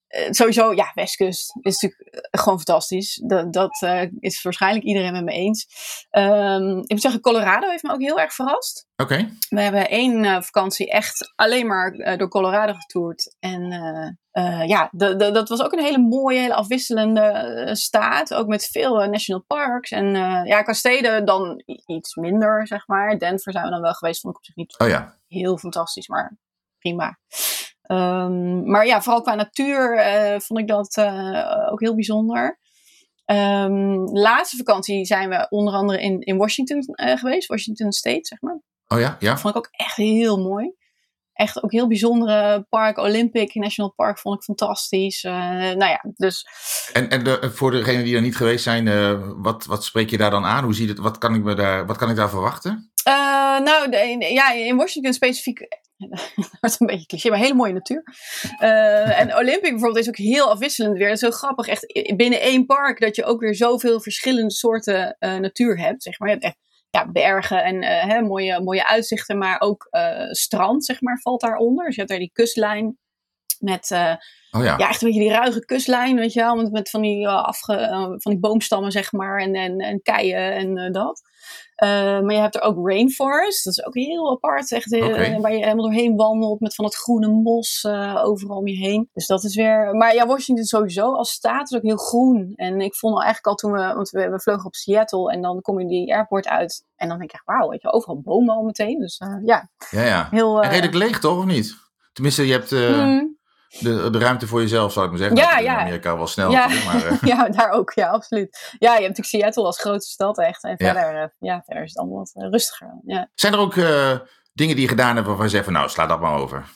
Uh, sowieso, ja, Westkust is natuurlijk gewoon fantastisch. Dat, dat uh, is waarschijnlijk iedereen met me eens. Um, ik moet zeggen, Colorado heeft me ook heel erg verrast. Oké. Okay. We hebben één uh, vakantie echt alleen maar uh, door Colorado getoerd. En uh, uh, ja, de, de, dat was ook een hele mooie, hele afwisselende uh, staat. Ook met veel uh, national parks. En uh, ja, qua steden dan iets minder, zeg maar. Denver zijn we dan wel geweest, vond ik op zich niet oh, ja. heel fantastisch, maar prima. Um, maar ja, vooral qua natuur uh, vond ik dat uh, ook heel bijzonder. Um, laatste vakantie zijn we onder andere in, in Washington uh, geweest. Washington State, zeg maar. Oh ja, ja. Dat vond ik ook echt heel mooi. Echt ook heel bijzondere park. Olympic National Park vond ik fantastisch. Uh, nou ja, dus... En, en de, voor degenen die er niet geweest zijn, uh, wat, wat spreek je daar dan aan? Hoe ziet het, wat, kan ik me daar, wat kan ik daar verwachten? Uh, nou, de, ja, in Washington specifiek... dat wordt een beetje cliché, maar hele mooie natuur. Uh, en Olympic bijvoorbeeld is ook heel afwisselend weer. Het is heel grappig, echt binnen één park... dat je ook weer zoveel verschillende soorten uh, natuur hebt. Zeg maar. Je hebt echt ja, bergen en uh, hè, mooie, mooie uitzichten... maar ook uh, strand, zeg maar, valt daaronder. Dus je hebt daar die kustlijn... met uh, oh ja. ja, echt een beetje die ruige kustlijn, weet je wel. Met, met van, die, uh, afge, uh, van die boomstammen, zeg maar. En, en, en keien en uh, dat. Uh, maar je hebt er ook rainforest. Dat is ook heel apart. Echt, okay. uh, waar je helemaal doorheen wandelt. Met van het groene mos uh, overal om je heen. Dus dat is weer... Maar ja, Washington sowieso als staat is ook heel groen. En ik vond al eigenlijk al toen we... Want we, we vlogen op Seattle. En dan kom je die airport uit. En dan denk ik echt, wauw, weet je, overal bomen al meteen. Dus uh, ja. Ja, ja. Heel, uh, en redelijk leeg toch, of niet? Tenminste, je hebt... Uh... Hmm. De, de ruimte voor jezelf, zou ik maar zeggen. Ja, in ja. Amerika wel snel. Ja. Maar, uh... ja, daar ook. Ja, absoluut. Ja, je hebt natuurlijk Seattle als grote stad echt. En verder, ja. Uh, ja, verder is het allemaal wat uh, rustiger. Ja. Zijn er ook uh, dingen die je gedaan hebt waarvan je zegt van nou, sla dat maar over?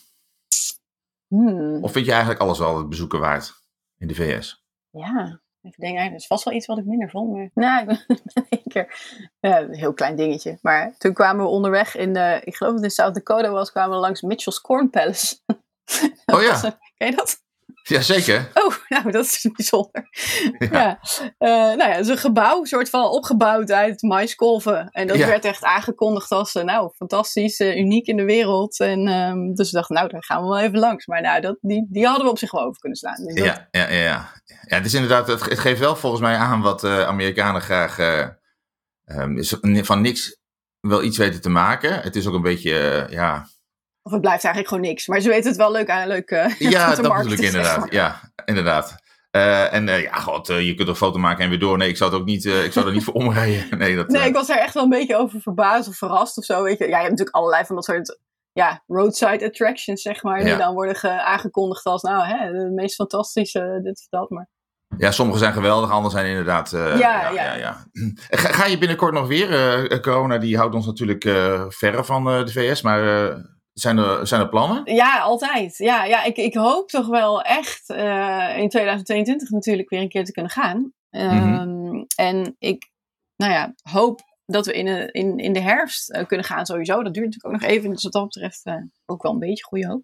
Hmm. Of vind je eigenlijk alles wel het bezoeken waard in de V S? Ja, ik denk eigenlijk, dat is vast wel iets wat ik minder vond. Maar... Nou, ik ben één keer... Ja, een heel klein dingetje. Maar toen kwamen we onderweg in, uh, ik geloof dat het in South Dakota was, kwamen we langs Mitchell's Corn Palace. Oh ja. Ken je dat? Jazeker. Oh, nou, dat is bijzonder. Ja. ja. Uh, nou ja, het is een gebouw, soort van opgebouwd uit maiskolven. En dat ja. werd echt aangekondigd als, uh, nou, fantastisch, uh, uniek in de wereld. En um, dus we dachten, nou, daar gaan we wel even langs. Maar nou, dat, die, die hadden we op zich wel over kunnen slaan. Dus dat... ja, ja, ja, ja. Ja, het is inderdaad, het, het geeft wel volgens mij aan wat uh, Amerikanen graag uh, um, van niks wel iets weten te maken. Het is ook een beetje, uh, ja... Of het blijft eigenlijk gewoon niks. Maar ze weten het wel leuk aan. Leuk, uh, ja, dat bedoel ik inderdaad. Maar. Ja, inderdaad. Uh, en uh, ja, god, uh, je kunt een foto maken en weer door. Nee, ik zou, het ook niet, uh, ik zou er niet voor omrijden. Nee, dat, nee uh... ik was er echt wel een beetje over verbaasd of verrast of zo. Weet je. Ja, je hebt natuurlijk allerlei van dat soort ja, roadside attractions, zeg maar. Die ja. dan worden ge- aangekondigd als, nou, hè, de meest fantastische, dit of dat. Maar... Ja, sommige zijn geweldig, andere zijn inderdaad... Uh, ja, ja, ja. ja, ja. Ga, ga je binnenkort nog weer? Uh, corona, die houdt ons natuurlijk uh, verre van uh, de V S, maar... Uh, Zijn er, zijn er plannen? Ja, altijd. Ja, ja ik, ik hoop toch wel echt uh, in tweeduizend tweeëntwintig natuurlijk weer een keer te kunnen gaan. Um, mm-hmm. En ik nou ja, hoop dat we in de, in, in de herfst uh, kunnen gaan sowieso. Dat duurt natuurlijk ook nog even. Dus wat dat betreft uh, ook wel een beetje goede hoop.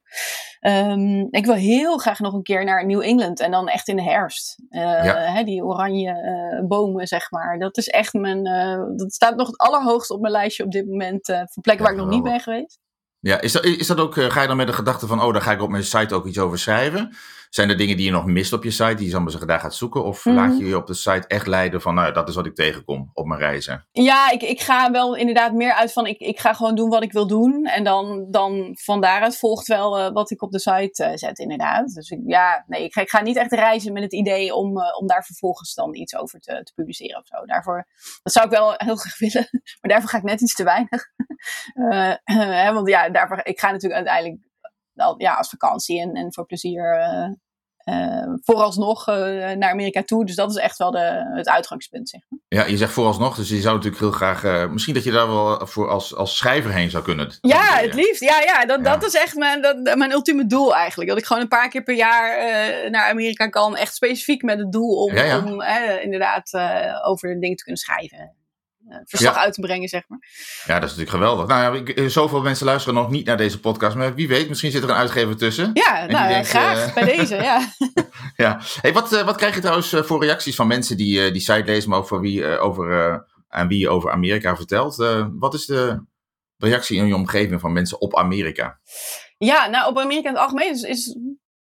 Um, ik wil heel graag nog een keer naar New England. En dan echt in de herfst. Uh, ja. hè, die oranje uh, bomen, zeg maar. Dat is echt mijn... Uh, dat staat nog het allerhoogst op mijn lijstje op dit moment. Uh, voor plekken ja, waar ik nog niet ben geweest. Ja, is dat, is dat ook, ga je dan met de gedachte van, oh, daar ga ik op mijn site ook iets over schrijven? Zijn er dingen die je nog mist op je site, die je zal maar zeggen, daar gaat zoeken? Of mm. laat je je op de site echt leiden van, nou, dat is wat ik tegenkom op mijn reizen? Ja, ik, ik ga wel inderdaad meer uit van, ik, ik ga gewoon doen wat ik wil doen. En dan, dan van daaruit volgt wel uh, wat ik op de site uh, zet, inderdaad. Dus ik, ja, nee, ik ga, ik ga niet echt reizen met het idee om, uh, om daar vervolgens dan iets over te, te publiceren of zo. Daarvoor, dat zou ik wel heel graag willen, maar daarvoor ga ik net iets te weinig. uh, uh, want ja, daarvoor, ik ga natuurlijk uiteindelijk ja, als vakantie en, en voor plezier uh, uh, vooralsnog uh, naar Amerika toe. Dus dat is echt wel de, het uitgangspunt, zeg maar. Ja, je zegt vooralsnog, dus je zou natuurlijk heel graag... Uh, misschien dat je daar wel voor als, als schrijver heen zou kunnen. Ja, het liefst. Ja, ja, dat, ja. dat is echt mijn, dat, mijn ultieme doel eigenlijk. Dat ik gewoon een paar keer per jaar uh, naar Amerika kan. Echt specifiek met het doel om, ja, ja. om uh, inderdaad uh, over dingen te kunnen schrijven. Uh, verslag ja. uit te brengen, zeg maar. Ja, dat is natuurlijk geweldig. Nou ja, ik, zoveel mensen luisteren nog niet naar deze podcast, maar wie weet, misschien zit er een uitgever tussen. Ja, nou, denkt, graag, uh... bij deze, ja. ja. Hey, wat, uh, wat krijg je trouwens uh, voor reacties van mensen die uh, die site lezen, maar ook voor wie, uh, over, uh, aan wie je over Amerika vertelt? Uh, wat is de reactie in je omgeving van mensen op Amerika? Ja, nou, op Amerika in het algemeen is, is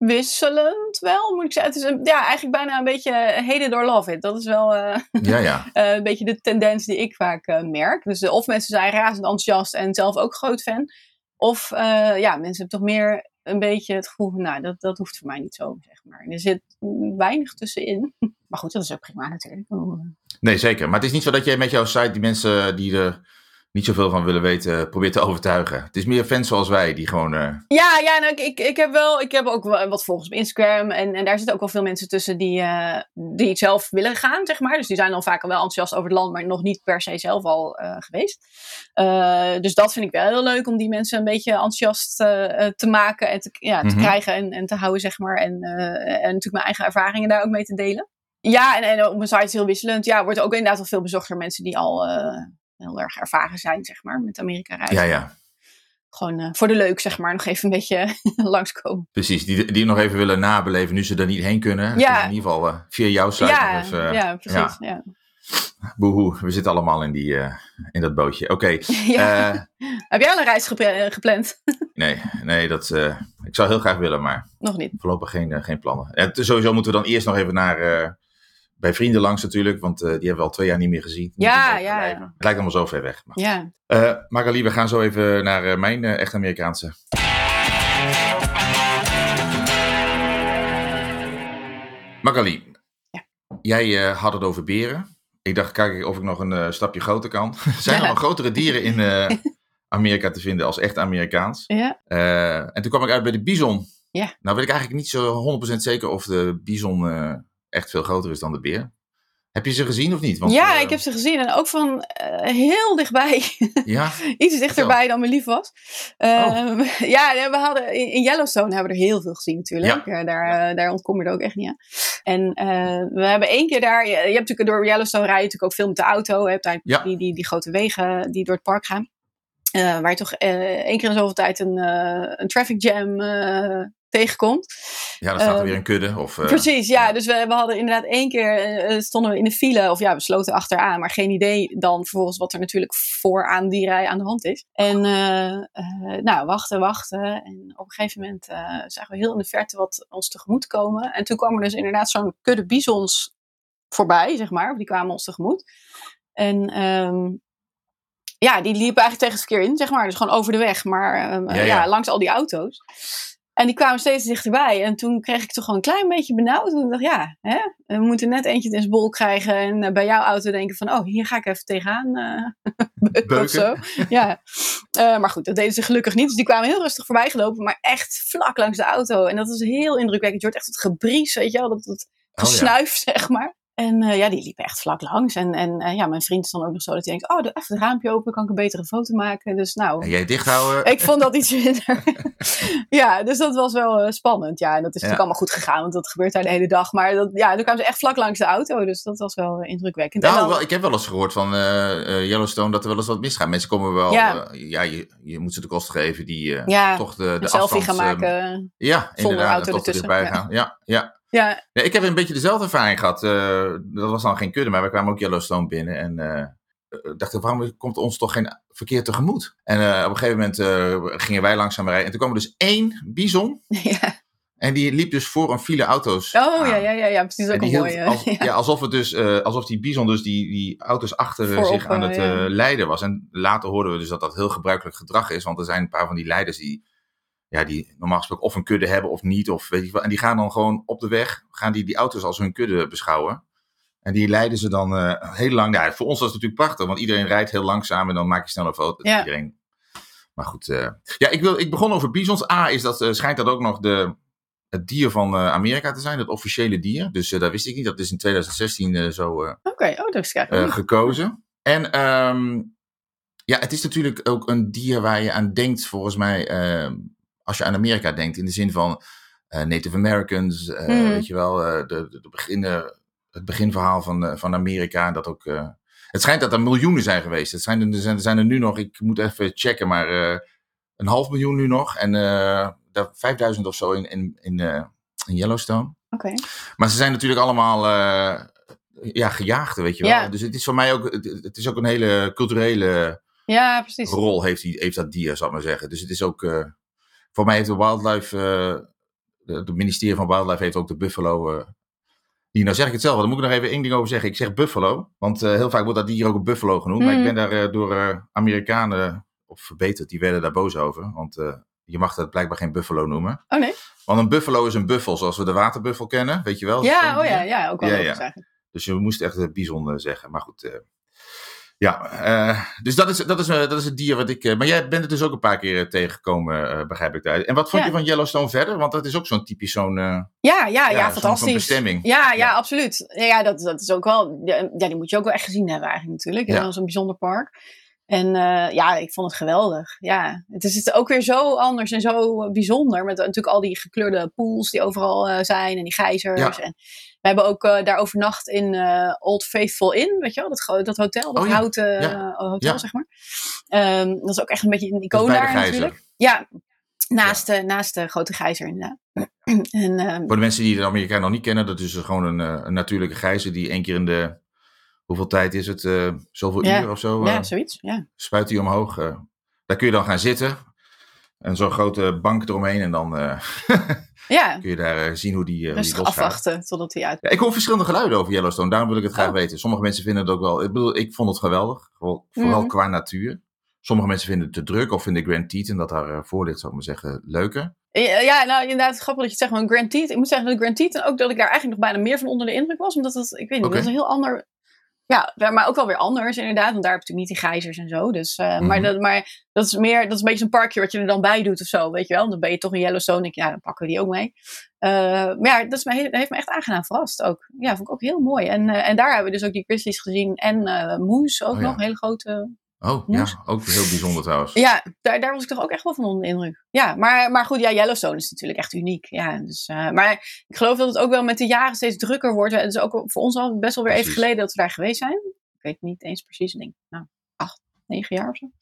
wisselend wel, moet ik zeggen. Het is een, ja, eigenlijk bijna een beetje hate it or love it. Dat is wel uh, ja, ja. uh, een beetje de tendens die ik vaak uh, merk. Dus uh, of mensen zijn razend enthousiast en zelf ook groot fan. Of uh, ja, mensen hebben toch meer een beetje het gevoel van, nou, dat, dat hoeft voor mij niet zo, zeg maar. Er zit weinig tussenin. Maar goed, dat is ook prima natuurlijk. Nee, zeker. Maar het is niet zo dat jij met jouw site die mensen die er niet zoveel van willen weten, probeert te overtuigen. Het is meer fans zoals wij, die gewoon... Uh... Ja, ja nou, ik, ik, ik heb wel, ik heb ook wel wat volgers op Instagram. En, en daar zitten ook wel veel mensen tussen die, uh, die zelf willen gaan, zeg maar. Dus die zijn dan vaak al wel enthousiast over het land, maar nog niet per se zelf al uh, geweest. Uh, dus dat vind ik wel heel leuk, om die mensen een beetje enthousiast uh, te maken en te, ja, te mm-hmm. krijgen en, en te houden, zeg maar. En, uh, en natuurlijk mijn eigen ervaringen daar ook mee te delen. Ja, en, en op mijn site is heel wisselend. Ja, wordt ook inderdaad wel veel bezocht door mensen die al... Uh, heel erg ervaren zijn, zeg maar, met Amerika reizen. Ja, ja. Gewoon uh, voor de leuk, zeg maar, nog even een beetje langskomen. Precies, die, die nog even willen nabeleven, nu ze er niet heen kunnen. Ja. Dus in ieder geval uh, via jouw site. Ja, of, uh, ja precies. Ja. Ja. Boehoe, we zitten allemaal in, die, uh, in dat bootje. Oké. Okay. Ja. Uh, Heb jij al een reis gepla- gepland? nee, nee dat, uh, ik zou heel graag willen, maar... Nog niet. Voorlopig geen, uh, geen plannen. En sowieso moeten we dan eerst nog even naar... Uh, bij vrienden langs natuurlijk, want uh, die hebben we al twee jaar niet meer gezien. Ja, ja, ja. Het lijkt allemaal zo ver weg. Maar. Ja. Uh, Magali, we gaan zo even naar uh, mijn uh, echt Amerikaanse. Magali, ja. jij uh, had het over beren. Ik dacht, kijk of ik nog een uh, stapje groter kan. Zijn er ja. nog grotere dieren in uh, Amerika te vinden als echt Amerikaans? Ja. Uh, en toen kwam ik uit bij de bison. Ja. Nou weet ik eigenlijk niet zo honderd procent zeker of de bison... Uh, echt veel groter is dan de beer. Heb je ze gezien of niet? Want, ja, uh... ik heb ze gezien. En ook van uh, heel dichtbij. Ja? Iets dichterbij dan me lief was. Uh, oh. Ja, we hadden, in Yellowstone hebben we er heel veel gezien natuurlijk. Ja. Ja, daar, ja. Uh, daar ontkom je er ook echt niet aan. En uh, we hebben één keer daar... Je, je hebt natuurlijk door Yellowstone rijden natuurlijk ook veel met de auto. Je hebt daar ja. die, die, die grote wegen die door het park gaan. Uh, waar je toch uh, één keer in zoveel tijd een, uh, een traffic jam... Uh, tegenkomt. Ja, dan staat er uh, weer een kudde. Of, uh, precies, ja. Dus we, we hadden inderdaad één keer, uh, stonden we in de file, of ja, we sloten achteraan, maar geen idee dan vervolgens wat er natuurlijk vooraan die rij aan de hand is. En uh, uh, nou, wachten, wachten. En op een gegeven moment uh, zagen we heel in de verte wat ons tegemoet komen. En toen kwam er dus inderdaad zo'n kudde bisons voorbij, zeg maar. Of die kwamen ons tegemoet. En... Um, ja, die liepen eigenlijk tegen het verkeer in, zeg maar. Dus gewoon over de weg, maar um, ja, ja. ja, langs al die auto's. En die kwamen steeds dichterbij. En toen kreeg ik toch gewoon een klein beetje benauwd. Toen dacht ik, ja, hè, we moeten net eentje in zijn bol krijgen. En uh, bij jouw auto denken van, oh, hier ga ik even tegenaan uh, beuken of zo. Ja. Uh, maar goed, dat deden ze gelukkig niet. Dus die kwamen heel rustig voorbij gelopen. Maar echt vlak langs de auto. En dat was heel indrukwekkend. Je hoort echt het gebries, weet je wel. Dat, dat gesnuif, oh, ja. zeg maar. En uh, ja, die liepen echt vlak langs. En, en uh, ja, mijn vriend stond ook nog zo dat hij denkt... oh, doe even het raampje open, kan ik een betere foto maken. Dus nou... En jij dicht houden? Ik vond dat iets minder. Ja, dus dat was wel uh, spannend. Ja, en dat is ja. natuurlijk allemaal goed gegaan, want dat gebeurt daar de hele dag. Maar dat, ja, toen kwamen ze echt vlak langs de auto. Dus dat was wel uh, indrukwekkend. Nou, dan, wel, ik heb wel eens gehoord van uh, uh, Yellowstone dat er wel eens wat misgaat. Mensen komen wel... Ja, uh, ja je, je moet ze de kost geven die uh, ja, toch de, de een selfie afstand... gaan maken. Um, ja, inderdaad. Auto toch ertussen. erbij Ja. gaan. Ja, ja. Ja. Nee, ik heb een beetje dezelfde ervaring gehad. Uh, dat was dan geen kudde, maar we kwamen ook Yellowstone binnen. En uh, dachten, waarom komt ons toch geen verkeer tegemoet? En uh, op een gegeven moment uh, gingen wij langzaam rijden. En toen kwam er dus één bison. Ja. En die liep dus voor een file auto's Oh, aan. ja, ja, ja, ja, precies. Ook een mooie. Als, ja. ja, alsof, het dus, uh, alsof die bison dus die, die auto's achter Voorop, zich aan het uh, ja. leiden was. En later hoorden we dus dat dat heel gebruikelijk gedrag is. Want er zijn een paar van die leiders die... Ja, die normaal gesproken of een kudde hebben of niet. Of weet je wel. En die gaan dan gewoon op de weg, gaan die, die auto's als hun kudde beschouwen. En die leiden ze dan uh, heel lang. Ja, voor ons was het natuurlijk prachtig, want iedereen rijdt heel langzaam en dan maak je snel een foto. Ja. Iedereen. Maar goed, uh, ja, ik, wil, ik begon over bisons. A, is dat, uh, schijnt dat ook nog de, het dier van uh, Amerika te zijn, het officiële dier. Dus uh, dat wist ik niet. Dat is in twintig zestien uh, zo uh, Oké, okay. oh, dat is uh, gekozen. En um, ja, het is natuurlijk ook een dier waar je aan denkt, volgens mij... Uh, als je aan Amerika denkt, in de zin van uh, Native Americans, uh, hmm. weet je wel, uh, de, de, de begin, uh, het beginverhaal van, uh, van Amerika. Dat ook, uh, het schijnt dat er miljoenen zijn geweest. Het zijn, er, zijn, er zijn er nu nog, ik moet even checken, maar uh, een half miljoen nu nog. En uh, vijfduizend of zo in, in, in, uh, in Yellowstone. Okay. Maar ze zijn natuurlijk allemaal uh, ja, gejaagd, weet je wel. Ja. Dus het is voor mij ook, het, het is ook een hele culturele ja, precies. rol heeft, die, heeft dat dier, zal ik maar zeggen. Dus het is ook... Uh, Voor mij heeft de wildlife uh, het ministerie van Wildlife heeft ook de buffalo... Uh, die, nou zeg ik het zelf, daar moet ik nog even één ding over zeggen. Ik zeg buffalo, want uh, heel vaak wordt dat dier ook een buffalo genoemd. Mm. Maar ik ben daar uh, door uh, Amerikanen, of verbeterd, die werden daar boos over. Want uh, je mag dat blijkbaar geen buffalo noemen. Oh nee? Want een buffalo is een buffel, zoals we de waterbuffel kennen, weet je wel? Ja, oh ja, ja, ook wel ja, ja. zeggen. Dus je moest echt uh, bison zeggen, maar goed... Uh, Ja, uh, dus dat is, dat, is, uh, dat is het dier wat ik... Uh, maar jij bent het dus ook een paar keer uh, tegengekomen, uh, begrijp ik daar. En wat vond ja. je van Yellowstone verder? Want dat is ook zo'n typisch zo'n... Uh, ja, ja, ja, ja, fantastisch. Zo'n, zo'n bestemming. Ja, ja, ja, absoluut. Ja, dat, dat is ook wel... Ja, die moet je ook wel echt gezien hebben eigenlijk natuurlijk. Ja. Zo'n bijzonder park. En uh, ja, ik vond het geweldig. Ja, het is het ook weer zo anders en zo bijzonder. Met natuurlijk al die gekleurde pools die overal uh, zijn en die gijzers. Ja. En we hebben ook uh, daar overnacht in uh, Old Faithful Inn, weet je wel? Dat, dat hotel, dat oh, ja. houten ja. uh, hotel, ja. zeg maar. Um, dat is ook echt een beetje een icoon daar natuurlijk. Ja, naast, ja. Uh, naast de grote gijzer inderdaad. en, um, Voor de mensen die de Amerikaan nog niet kennen, dat is gewoon een, uh, een natuurlijke gijzer die één keer in de... Hoeveel tijd is het? Uh, zoveel ja. uur of zo? Ja, uh, zoiets. Ja. Spuit die omhoog. Uh, daar kun je dan gaan zitten. En zo'n grote bank eromheen. En dan uh, ja. kun je daar uh, zien hoe die, uh, hoe die losgaat. Afwachten totdat hij uit... Ja, ik hoor verschillende geluiden over Yellowstone. Daarom wil ik het graag oh. weten. Sommige mensen vinden het ook wel... Ik bedoel, ik vond het geweldig. Vooral mm. qua natuur. Sommige mensen vinden het te druk. Of vinden Grand Teton, dat daar uh, voor ligt, zou ik maar zeggen, leuker. Ja, ja, nou inderdaad, grappig dat je het zegt. Maar Grand Teton... Ik moet zeggen dat Grand Teton ook... Dat ik daar eigenlijk nog bijna meer van onder de indruk was. Omdat het... Ik weet niet, okay. dat is een heel ander... Ja, maar ook wel weer anders inderdaad. Want daar heb je natuurlijk niet die gijzers en zo. Dus, uh, mm-hmm. maar, dat, maar dat is meer, dat is een beetje zo'n parkje wat je er dan bij doet of zo. Weet je wel. Dan ben je toch in Yellowstone. Denk je, ja, dan pakken we die ook mee. Uh, maar ja, dat, is me, dat heeft me echt aangenaam verrast ook. Ja, vond ik ook heel mooi. En, uh, en daar hebben we dus ook die grizzlies gezien. En uh, moes ook oh, nog, ja. hele grote... Oh, moes. Ja, ook heel bijzonder trouwens. Ja, daar, daar was ik toch ook echt wel van onder de indruk. Ja, maar, maar goed, ja, Yellowstone is natuurlijk echt uniek. Ja, dus, uh, maar ik geloof dat het ook wel met de jaren steeds drukker wordt. Het is ook voor ons al best wel weer precies. Even geleden dat we daar geweest zijn. Ik weet niet eens precies, ik denk, nou, acht, negen jaar of zo.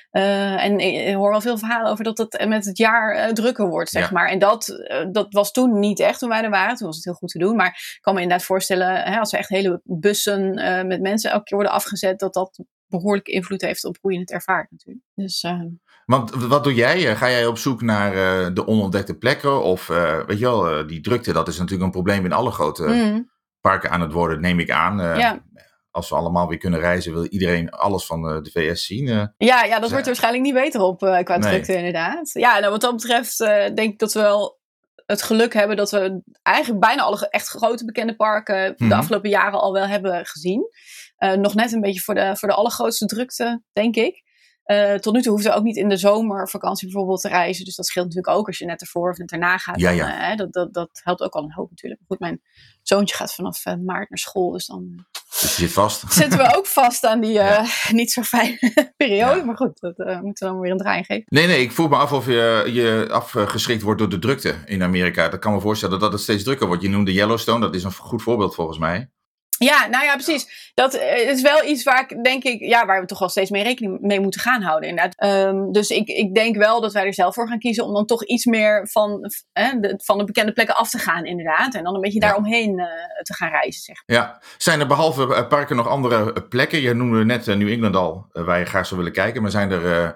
Uh, en ik hoor wel veel verhalen over dat het met het jaar uh, drukker wordt, zeg ja. maar. En dat, uh, dat was toen niet echt, toen wij er waren. Toen was het heel goed te doen. Maar ik kan me inderdaad voorstellen, hè, als er echt hele bussen uh, met mensen elke keer worden afgezet, dat dat behoorlijke invloed heeft op hoe je het ervaart natuurlijk. Dus, uh, Want wat doe jij? Ga jij op zoek naar uh, de onontdekte plekken? Of uh, weet je wel, uh, die drukte, dat is natuurlijk een probleem in alle grote mm. parken aan het worden, neem ik aan. Uh, ja. Als we allemaal weer kunnen reizen, wil iedereen alles van uh, de V S zien. Uh, ja, ja, dat wordt er waarschijnlijk niet beter op uh, qua nee. drukte inderdaad. Ja, nou wat dat betreft uh, denk ik dat we wel het geluk hebben dat we eigenlijk bijna alle echt grote bekende parken mm-hmm. de afgelopen jaren al wel hebben gezien. Uh, nog net een beetje voor de, voor de allergrootste drukte, denk ik. Uh, tot nu toe hoeven we ook niet in de zomervakantie bijvoorbeeld te reizen. Dus dat scheelt natuurlijk ook als je net ervoor of net erna gaat. Ja, dan, ja. Uh, dat, dat, dat helpt ook al een hoop natuurlijk. Maar goed, mijn zoontje gaat vanaf uh, maart naar school. Dus dan dus je zit vast. zitten we ook vast aan die uh, ja. niet zo fijne periode. Ja. Maar goed, dat uh, moeten we dan weer een draai geven. Nee, nee, ik vroeg me af of je, je afgeschrikt wordt door de drukte in Amerika. Dat kan me voorstellen dat het steeds drukker wordt. Je noemde Yellowstone, dat is een goed voorbeeld volgens mij. Ja, nou ja, precies. Dat is wel iets waar ik denk ik, ja, waar we toch wel steeds mee rekening mee moeten gaan houden, inderdaad. Um, dus ik, ik denk wel dat wij er zelf voor gaan kiezen om dan toch iets meer van, eh, de, van de bekende plekken af te gaan, inderdaad. En dan een beetje ja. daaromheen uh, te gaan reizen, zeg maar. Ja. Zijn er behalve uh, parken nog andere uh, plekken? Je noemde net uh, New England al, uh, waar je graag zou willen kijken. Maar zijn er uh,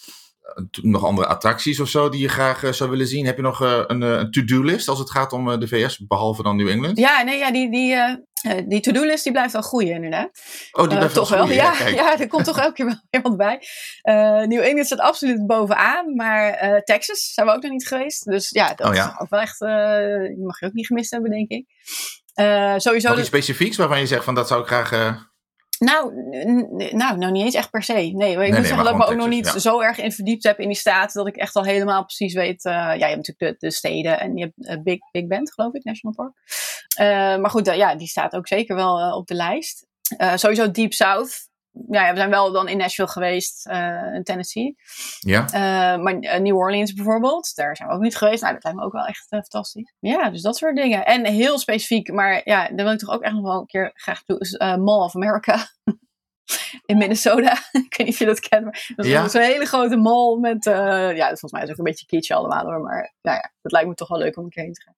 nog andere attracties of zo die je graag uh, zou willen zien? Heb je nog uh, een, uh, een to-do-list als het gaat om uh, de V S, behalve dan New England? Ja, nee, ja, die... die uh... Uh, die to-do-list die blijft wel groeien inderdaad. Oh, die blijft uh, toch wel wel. groeien, Ja, ja, ja, er komt toch elke keer wel iemand bij. Uh, New England staat absoluut bovenaan. Maar uh, Texas zijn we ook nog niet geweest. Dus ja, dat oh, ja. is ook wel echt... Uh, die mag je ook niet gemist hebben, denk ik. Uh, sowieso nog iets de... specifieks waarvan je zegt van dat zou ik graag... Uh... Nou, n- nou, nou, niet eens echt per se. Nee, maar ik nee, moet nee, zeggen dat ik me ook Texas, nog niet ja. zo erg in verdiept heb in die staten, dat ik echt al helemaal precies weet. Uh, ja, je hebt natuurlijk de, de steden en je hebt uh, Big, Big Bend, geloof ik, National Park. Uh, maar goed, uh, ja, die staat ook zeker wel uh, op de lijst. Uh, sowieso Deep South. Ja, ja, we zijn wel dan in Nashville geweest, uh, in Tennessee. Ja. Uh, maar uh, New Orleans bijvoorbeeld, daar zijn we ook niet geweest. Nou, dat lijkt me ook wel echt uh, fantastisch. Ja, dus dat soort dingen. En heel specifiek, maar ja, dan wil ik toch ook echt nog wel een keer graag doen. Is, uh, Mall of America. In Minnesota. Ik weet niet of je dat kent, maar dat is ja. zo'n hele grote mall met, uh, ja, volgens mij is het ook een beetje kitsch allemaal hoor. Maar nou ja, dat lijkt me toch wel leuk om een keer heen te gaan.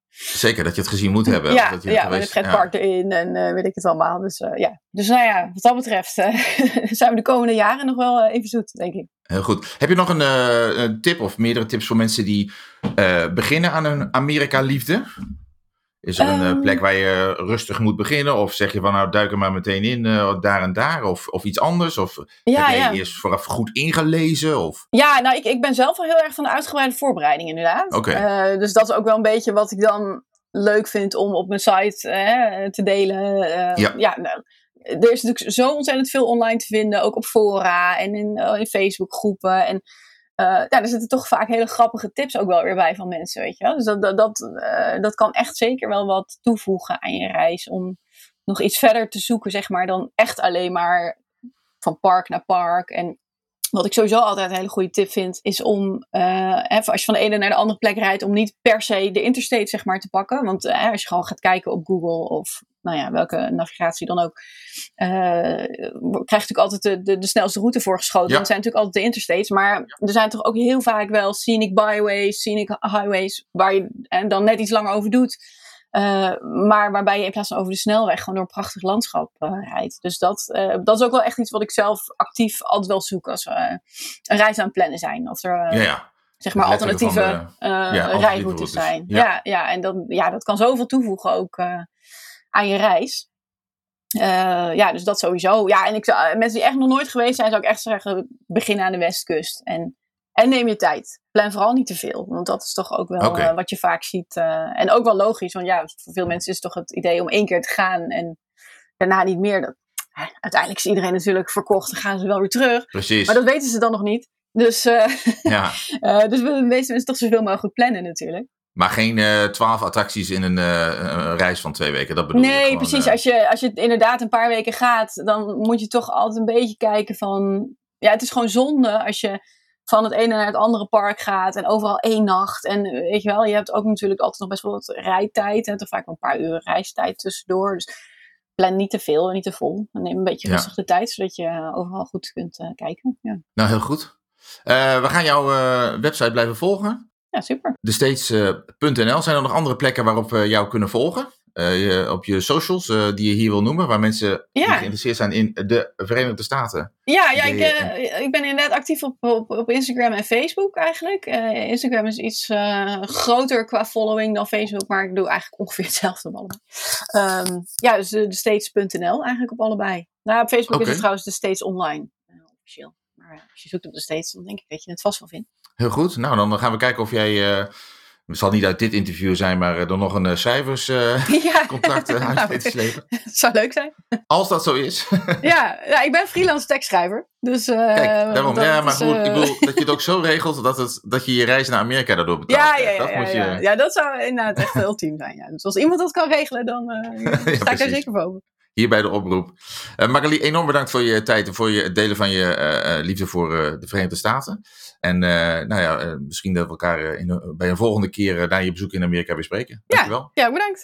Zeker, dat je het gezien moet hebben. Ja, dat je ja geweest, met het pretpark ja. erin en uh, weet ik het allemaal. Dus uh, ja, dus nou ja, wat dat betreft uh, zijn we de komende jaren nog wel uh, even zoet, denk ik. Heel goed. Heb je nog een, uh, een tip of meerdere tips voor mensen die uh, beginnen aan een Amerika-liefde? Is er een um, plek waar je rustig moet beginnen? Of zeg je van nou duik er maar meteen in, uh, daar en daar? Of, of iets anders? Of ja, heb je ja. eerst vooraf goed ingelezen? Of? Ja, nou ik, ik ben zelf wel heel erg van de uitgebreide voorbereiding inderdaad. Okay. Uh, dus dat is ook wel een beetje wat ik dan leuk vind om op mijn site uh, te delen. Uh, ja. ja nou, er is natuurlijk zo ontzettend veel online te vinden. Ook op fora en in, uh, in Facebook groepen. En Uh, ja, er zitten toch vaak hele grappige tips ook wel weer bij van mensen, weet je wel. Dus dat, dat, dat, uh, dat kan echt zeker wel wat toevoegen aan je reis. Om nog iets verder te zoeken, zeg maar, dan echt alleen maar van park naar park. En wat ik sowieso altijd een hele goede tip vind, is om, uh, even als je van de ene naar de andere plek rijdt, om niet per se de interstate, zeg maar, te pakken. Want uh, als je gewoon gaat kijken op Google of nou ja, welke navigatie dan ook, uh, krijg je natuurlijk altijd de, de, de snelste route voorgeschoten. Ja. Dat zijn natuurlijk altijd de interstates. Maar er zijn toch ook heel vaak wel scenic byways, scenic highways, waar je en dan net iets langer over doet. Uh, maar waarbij je in plaats van over de snelweg gewoon door een prachtig landschap uh, rijdt. Dus dat, uh, dat is ook wel echt iets wat ik zelf actief altijd wel zoek als we uh, een reis aan het plannen zijn. Of er uh, ja, ja. zeg maar alternatieve de, uh, ja, rijroutes zijn. Ja. Ja, ja, en dat, ja, dat kan zoveel toevoegen ook uh, aan je reis. Uh, ja, dus dat sowieso. Ja, en ik zou, mensen die echt nog nooit geweest zijn, zou ik echt zeggen, begin aan de westkust. En En neem je tijd. Plan vooral niet te veel. Want dat is toch ook wel okay. uh, wat je vaak ziet. Uh, en ook wel logisch. Want ja, voor veel mensen is het toch het idee om één keer te gaan. En daarna niet meer. Dat, uh, uiteindelijk is iedereen natuurlijk verkocht. Dan gaan ze wel weer terug. Precies. Maar dat weten ze dan nog niet. Dus, uh, ja. uh, dus de meeste mensen toch zoveel mogelijk plannen natuurlijk. Maar geen uh, twaalf attracties in een, uh, een reis van twee weken. Dat bedoel nee, je gewoon, precies. Uh... Als je, als je inderdaad een paar weken gaat. Dan moet je toch altijd een beetje kijken van. Ja, het is gewoon zonde als je van het ene naar het andere park gaat en overal één nacht. En weet je wel, je hebt ook natuurlijk altijd nog best wel wat rijtijd. Je hebt er vaak wel een paar uur reistijd tussendoor. Dus plan niet te veel en niet te vol. En neem een beetje ja. rustig de tijd, zodat je overal goed kunt uh, kijken. Ja. Nou, heel goed. Uh, we gaan jouw uh, website blijven volgen. Ja, super. de states punt n l. Zijn er nog andere plekken waarop we jou kunnen volgen? Uh, je, op je socials uh, die je hier wil noemen, waar mensen ja. die geïnteresseerd zijn in de Verenigde Staten. Ja, ja ik, uh, ik ben inderdaad actief op, op, op Instagram en Facebook eigenlijk. Uh, Instagram is iets uh, groter qua following dan Facebook, maar ik doe eigenlijk ongeveer hetzelfde op allebei. Um, ja, dus de, de states punt n l eigenlijk op allebei. Nou, op Facebook okay. is het trouwens de States Online. Uh, officieel. Maar uh, als je zoekt op de States, dan denk ik dat je het vast wel vindt. Heel goed. Nou, dan gaan we kijken of jij... Uh, Het zal niet uit dit interview zijn, maar er nog een uh, cijferscontract uh, ja. uh, uit weet te slepen. Het zou leuk zijn. Als dat zo is. ja, ja, ik ben freelance tekstschrijver. Dus, uh, Kijk, daarom. Ja, maar is, goed, uh... ik bedoel dat je het ook zo regelt dat, het, dat je je reis naar Amerika daardoor betaalt. Ja, ja, ja, dat ja, moet je... ja. ja, dat zou inderdaad echt heel ultiem zijn. Ja. Dus als iemand dat kan regelen, dan uh, ja, sta ik daar zeker voor open. Hier bij de oproep. Uh, Magali, enorm bedankt voor je tijd en voor je, het delen van je uh, liefde voor uh, de Verenigde Staten. En uh, nou ja, uh, misschien dat we elkaar uh, in, uh, bij een volgende keer uh, na je bezoek in Amerika weer spreken. Ja, dankjewel. Ja, bedankt.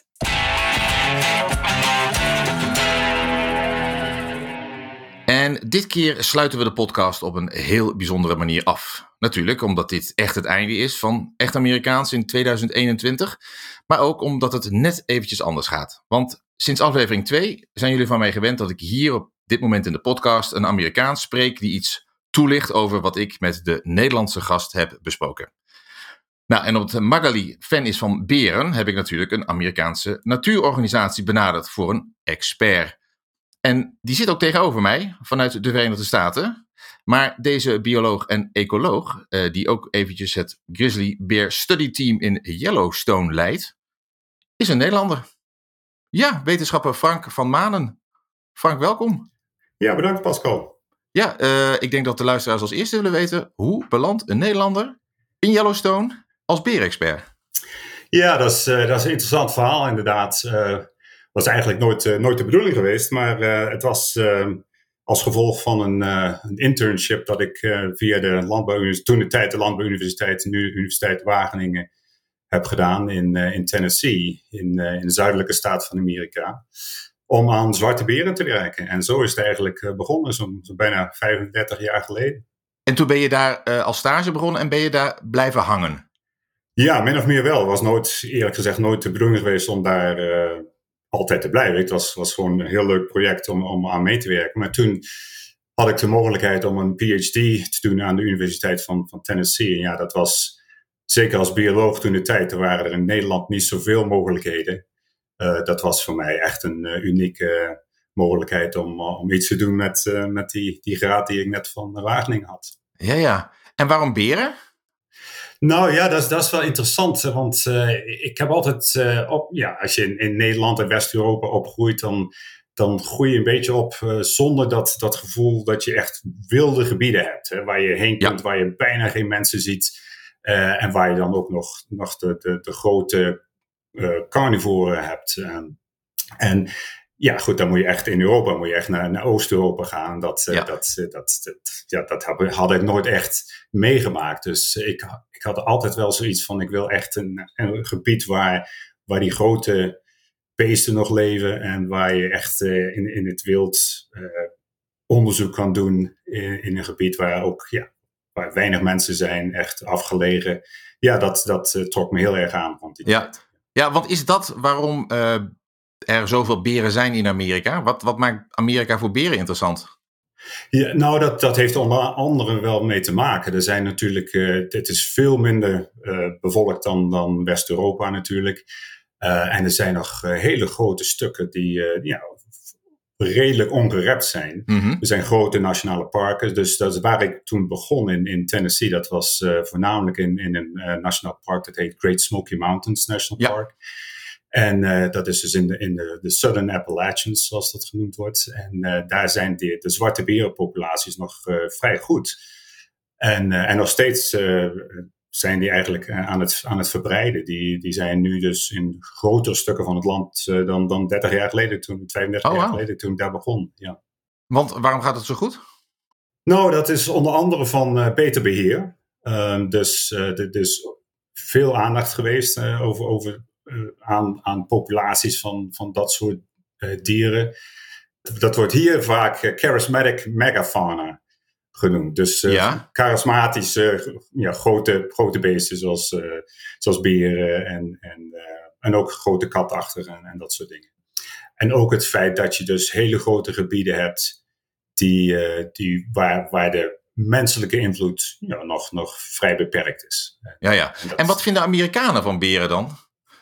En dit keer sluiten we de podcast op een heel bijzondere manier af. Natuurlijk omdat dit echt het einde is van Echt Amerikaans in tweeduizend eenentwintig. Maar ook omdat het net eventjes anders gaat. Want sinds aflevering twee zijn jullie van mij gewend dat ik hier op dit moment in de podcast een Amerikaans spreek die iets toelicht over wat ik met de Nederlandse gast heb besproken. Nou, en omdat Magali fan is van beren, heb ik natuurlijk een Amerikaanse natuurorganisatie benaderd voor een expert. En die zit ook tegenover mij, vanuit de Verenigde Staten. Maar deze bioloog en ecoloog, uh, die ook eventjes het Grizzly Bear Study Team in Yellowstone leidt, is een Nederlander. Ja, wetenschapper Frank van Manen. Frank, welkom. Ja, bedankt Pascal. Ja, uh, ik denk dat de luisteraars als eerste willen weten, hoe belandt een Nederlander in Yellowstone als beerexpert? Ja, dat is, uh, dat is een interessant verhaal inderdaad. Uh, was eigenlijk nooit, uh, nooit de bedoeling geweest, maar uh, het was uh, als gevolg van een, uh, een internship dat ik uh, via de landbouwuniversiteit, toen de tijd de Landbouwuniversiteit, nu de Universiteit Wageningen, heb gedaan in, uh, in Tennessee, in, uh, in de zuidelijke staat van Amerika, om aan zwarte beren te werken. En zo is het eigenlijk uh, begonnen, zo'n zo bijna vijfendertig jaar geleden. En toen ben je daar uh, als stage begonnen en ben je daar blijven hangen? Ja, min of meer wel. Het was nooit, eerlijk gezegd, nooit de bedoeling geweest om daar uh, altijd te blijven. Het was, was gewoon een heel leuk project om, om aan mee te werken. Maar toen had ik de mogelijkheid om een P H D te doen aan de Universiteit van, van Tennessee. En ja, dat was zeker als bioloog toen de tijd. Er waren er in Nederland niet zoveel mogelijkheden. Uh, dat was voor mij echt een uh, unieke mogelijkheid om, om iets te doen met, uh, met die, die graad die ik net van Wageningen had. Ja, ja. En waarom beren? Nou ja, dat is, dat is wel interessant. Want uh, ik heb altijd, uh, op, ja, als je in, in Nederland en West-Europa opgroeit, dan, dan groei je een beetje op uh, zonder dat, dat gevoel dat je echt wilde gebieden hebt. Hè, waar je heen kunt, ja. Waar je bijna geen mensen ziet. Uh, en waar je dan ook nog, nog de, de, de grote uh, carnivoren hebt. Um, en ja, goed, dan moet je echt in Europa, moet je echt naar, naar Oost-Europa gaan. Dat, ja. dat, dat, dat, ja, dat had ik nooit echt meegemaakt. Dus ik, ik had altijd wel zoiets van, ik wil echt een, een gebied waar, waar die grote beesten nog leven. En waar je echt uh, in, in het wild uh, onderzoek kan doen. In, in een gebied waar ook, ja, waar weinig mensen zijn, echt afgelegen. Ja, dat, dat uh, trok me heel erg aan. Van die ja. tijd. Ja, want is dat waarom uh, er zoveel beren zijn in Amerika? Wat, wat maakt Amerika voor beren interessant? Ja, nou, dat, dat heeft onder andere wel mee te maken. Er zijn natuurlijk, uh, het is veel minder uh, bevolkt dan, dan West-Europa natuurlijk. Uh, en er zijn nog uh, hele grote stukken die uh, ja, redelijk ongerept zijn. Mm-hmm. Er zijn grote nationale parken. Dus dat is waar ik toen begon in, in Tennessee. Dat was uh, voornamelijk in, in een uh, nationaal park. Dat heet Great Smoky Mountains National ja. Park. En uh, dat is dus in de, in de, de Southern Appalachians, zoals dat genoemd wordt. En uh, daar zijn de, de zwarte berenpopulaties nog uh, vrij goed. En, uh, en nog steeds uh, zijn die eigenlijk uh, aan, het, aan het verbreiden. Die, die zijn nu dus in grotere stukken van het land uh, dan, dan dertig jaar geleden, toen, vijfendertig oh, wow. jaar geleden, toen ik daar begon. Ja. Want waarom gaat het zo goed? Nou, dat is onder andere van uh, beter beheer. Uh, dus er uh, is veel aandacht geweest uh, over... over Uh, aan, aan populaties van, van dat soort uh, dieren. Dat wordt hier vaak uh, charismatic megafauna genoemd. Dus uh, ja? charismatische, uh, ja, grote, grote beesten zoals, uh, zoals beren en, en, uh, en ook grote katachtigen en, en dat soort dingen. En ook het feit dat je dus hele grote gebieden hebt die, uh, die, waar, waar de menselijke invloed ja, nog, nog vrij beperkt is. Ja, ja. En, en wat vinden Amerikanen van beren dan?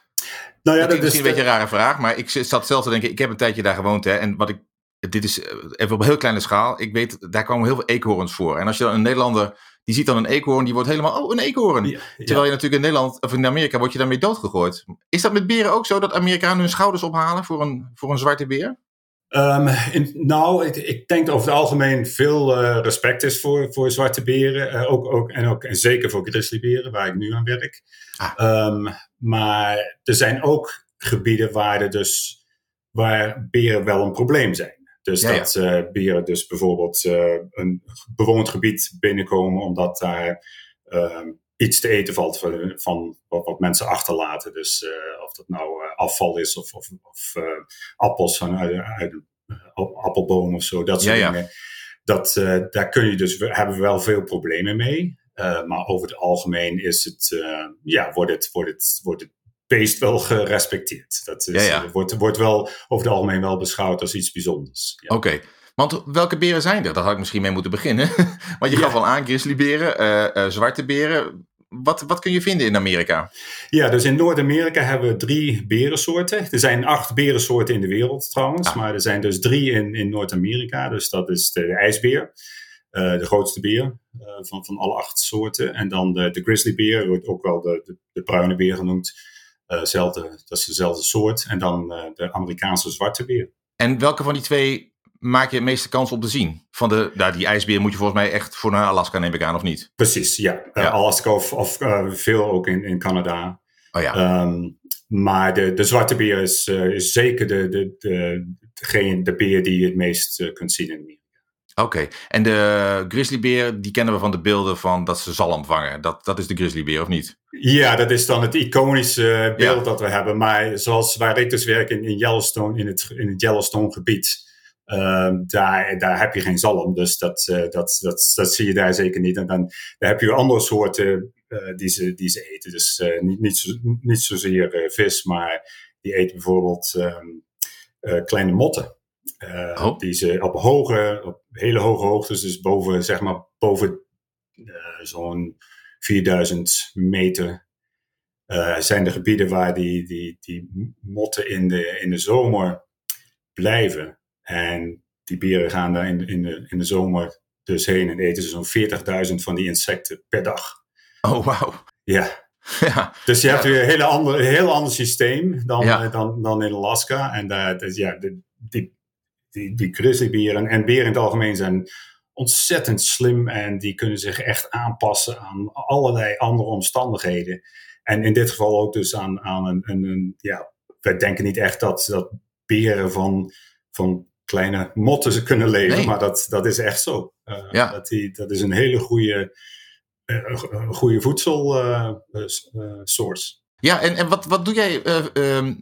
Nou ja, dat, dat is misschien de... een beetje een rare vraag, maar ik zat zelf te denken, ik heb een tijdje daar gewoond, hè, en wat ik, dit is even op een heel kleine schaal, ik weet, daar komen heel veel eekhoorns voor. En als je dan een Nederlander, die ziet dan een eekhoorn, die wordt helemaal, oh, een eekhoorn. Ja, ja. Terwijl je natuurlijk in Nederland, of in Amerika, word je daarmee doodgegooid. Is dat met beren ook zo, dat Amerikanen hun schouders ophalen voor een, voor een zwarte beer? Um, in, nou, ik, ik denk dat over het algemeen veel uh, respect is voor, voor zwarte beren. Uh, ook, ook, en, ook, en zeker voor grizzlyberen, waar ik nu aan werk. Ah. Um, maar er zijn ook gebieden waar, er dus, waar beren wel een probleem zijn. Dus ja, dat ja. Uh, beren dus bijvoorbeeld uh, een bewoond gebied binnenkomen omdat daar uh, iets te eten valt van, van wat, wat mensen achterlaten. Dus uh, of dat nou uh, afval is of, of, of uh, appels van, uit, uit een uh, appelboom of zo, dat soort ja, dingen. Ja. Dat, uh, daar kun je dus, hebben we wel veel problemen mee. Uh, maar over het algemeen is het, uh, ja, wordt het, wordt het, wordt het beest wel gerespecteerd. Dat is, ja, ja. Wordt, wordt wel over het algemeen wel beschouwd als iets bijzonders. Ja. Oké. Okay. Want welke beren zijn er? Daar had ik misschien mee moeten beginnen. Want je ja. gaf al aan, grizzlyberen, uh, uh, zwarte beren. Wat, wat kun je vinden in Amerika? Ja, dus in Noord-Amerika hebben we drie berensoorten. Er zijn acht berensoorten in de wereld trouwens. Ah. Maar er zijn dus drie in, in Noord-Amerika. Dus dat is de, de ijsbeer. Uh, de grootste beer uh, van, van alle acht soorten. En dan de, de grizzlybeer, wordt ook wel de, de, de bruine beer genoemd. Uh, zelfde, dat is dezelfde soort. En dan uh, de Amerikaanse zwarte beer. En welke van die twee maak je het meeste kans op te zien? Van de, nou, die ijsbeer moet je volgens mij echt voor naar Alaska, neem ik aan, of niet? Precies, ja. ja. Uh, Alaska of, of uh, veel ook in, in Canada. Oh ja. Um, maar de, de zwarte beer is, uh, is zeker de, de, de, de, de beer die je het meest uh, kunt zien in Amerika. Oké, okay. En de grizzlybeer, die kennen we van de beelden van dat ze zalm vangen. Dat, dat is de grizzlybeer, of niet? Ja, dat is dan het iconische beeld ja. dat we hebben. Maar zoals waar ik dus werk in, in Yellowstone, in het, in het Yellowstone gebied, Uh, daar, daar heb je geen zalm, dus dat, uh, dat, dat, dat zie je daar zeker niet. En dan, dan heb je andere soorten uh, die, ze, die ze eten. Dus uh, niet, niet, zo, niet zozeer uh, vis, maar die eten bijvoorbeeld um, uh, kleine motten. Uh, oh. Die ze op hoge, op hele hoge hoogtes, dus boven, zeg maar, boven uh, zo'n vierduizend meter, uh, zijn de gebieden waar die, die, die motten in de, in de zomer blijven. En die beren gaan daar in de, in de, in de zomer dus heen en eten ze zo'n veertigduizend van die insecten per dag. Oh, wauw. Ja. ja. Dus je hebt ja. weer een, hele andere, een heel ander systeem dan, ja. uh, dan, dan in Alaska. En daar, dus ja, de, die, die, die grizzlyberen en beren in het algemeen zijn ontzettend slim. En die kunnen zich echt aanpassen aan allerlei andere omstandigheden. En in dit geval ook dus aan, aan een, een, een... Ja, wij denken niet echt dat, dat beren van... van kleine motten ze kunnen leven, nee. maar dat, dat is echt zo. Uh, ja. dat, die, dat is een hele goede, uh, goede voedselsource. Uh, uh, ja, en, en wat, wat doe jij? Uh, um,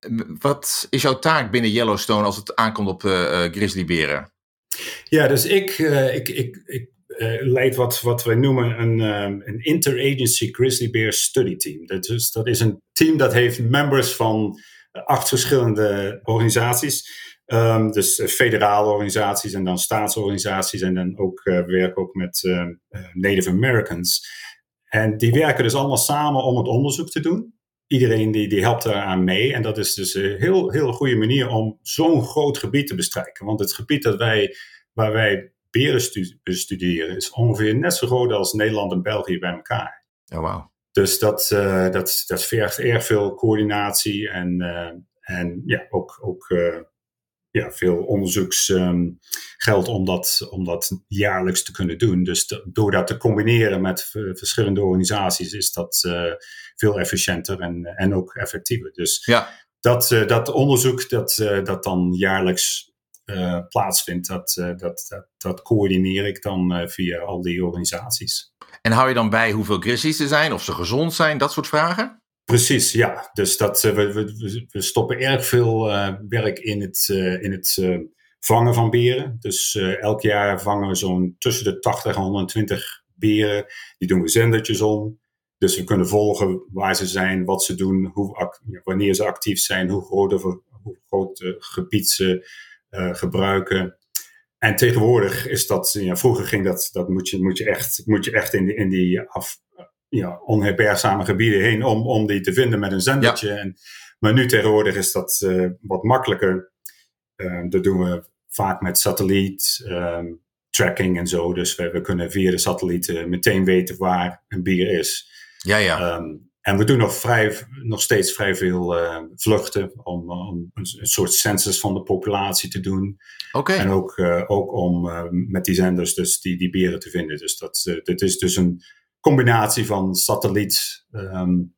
wat is jouw taak binnen Yellowstone als het aankomt op uh, uh, grizzlyberen? Ja, dus ik, uh, ik, ik, ik uh, leid wat, wat wij noemen een, um, een Interagency Grizzly Bear Study Team. Dat is, dat is een team dat heeft members van uh, acht verschillende organisaties. Um, dus uh, federale organisaties en dan staatsorganisaties en dan ook uh, we werken ook met uh, uh, Native Americans. En die werken dus allemaal samen om het onderzoek te doen. Iedereen die, die helpt daaraan mee. En dat is dus een heel, heel goede manier om zo'n groot gebied te bestrijken. Want het gebied dat wij, waar wij beren stu- bestuderen is ongeveer net zo groot als Nederland en België bij elkaar. Oh, wow. Dus dat, uh, dat, dat vergt erg veel coördinatie en, uh, en ja, ook... ook uh, Ja, veel onderzoeksgeld um, om, dat, om dat jaarlijks te kunnen doen. Dus te, door dat te combineren met uh, verschillende organisaties is dat uh, veel efficiënter en, en ook effectiever. Dus ja. dat, uh, dat onderzoek dat, uh, dat dan jaarlijks uh, plaatsvindt, dat, uh, dat, dat, dat coördineer ik dan uh, via al die organisaties. En hou je dan bij hoeveel grizzlies er zijn, of ze gezond zijn, dat soort vragen? Precies, ja. Dus dat, uh, we, we, we stoppen erg veel uh, werk in het, uh, in het uh, vangen van beren. Dus uh, elk jaar vangen we zo'n tussen de tachtig en honderdtwintig beren. Die doen we zendertjes om. Dus we kunnen volgen waar ze zijn, wat ze doen, hoe, wanneer ze actief zijn, hoe groot, of, hoe groot uh, gebied ze uh, gebruiken. En tegenwoordig is dat, ja, vroeger ging dat, dat moet je, moet je echt, moet je echt in die, in die af... Ja, onherbergzame gebieden heen om, om die te vinden met een zendertje. Ja. En, maar nu tegenwoordig is dat uh, wat makkelijker. Uh, dat doen we vaak met satelliet um, tracking en zo. Dus we, we kunnen via de satelliet uh, meteen weten waar een bier is. Ja, ja. Um, en we doen nog, vrij, nog steeds vrij veel uh, vluchten om, om een, een soort census van de populatie te doen. Okay. En ook, uh, ook om uh, met die zenders dus die, die beren te vinden. Dus dat, uh, dit is dus een combinatie van satelliet, um,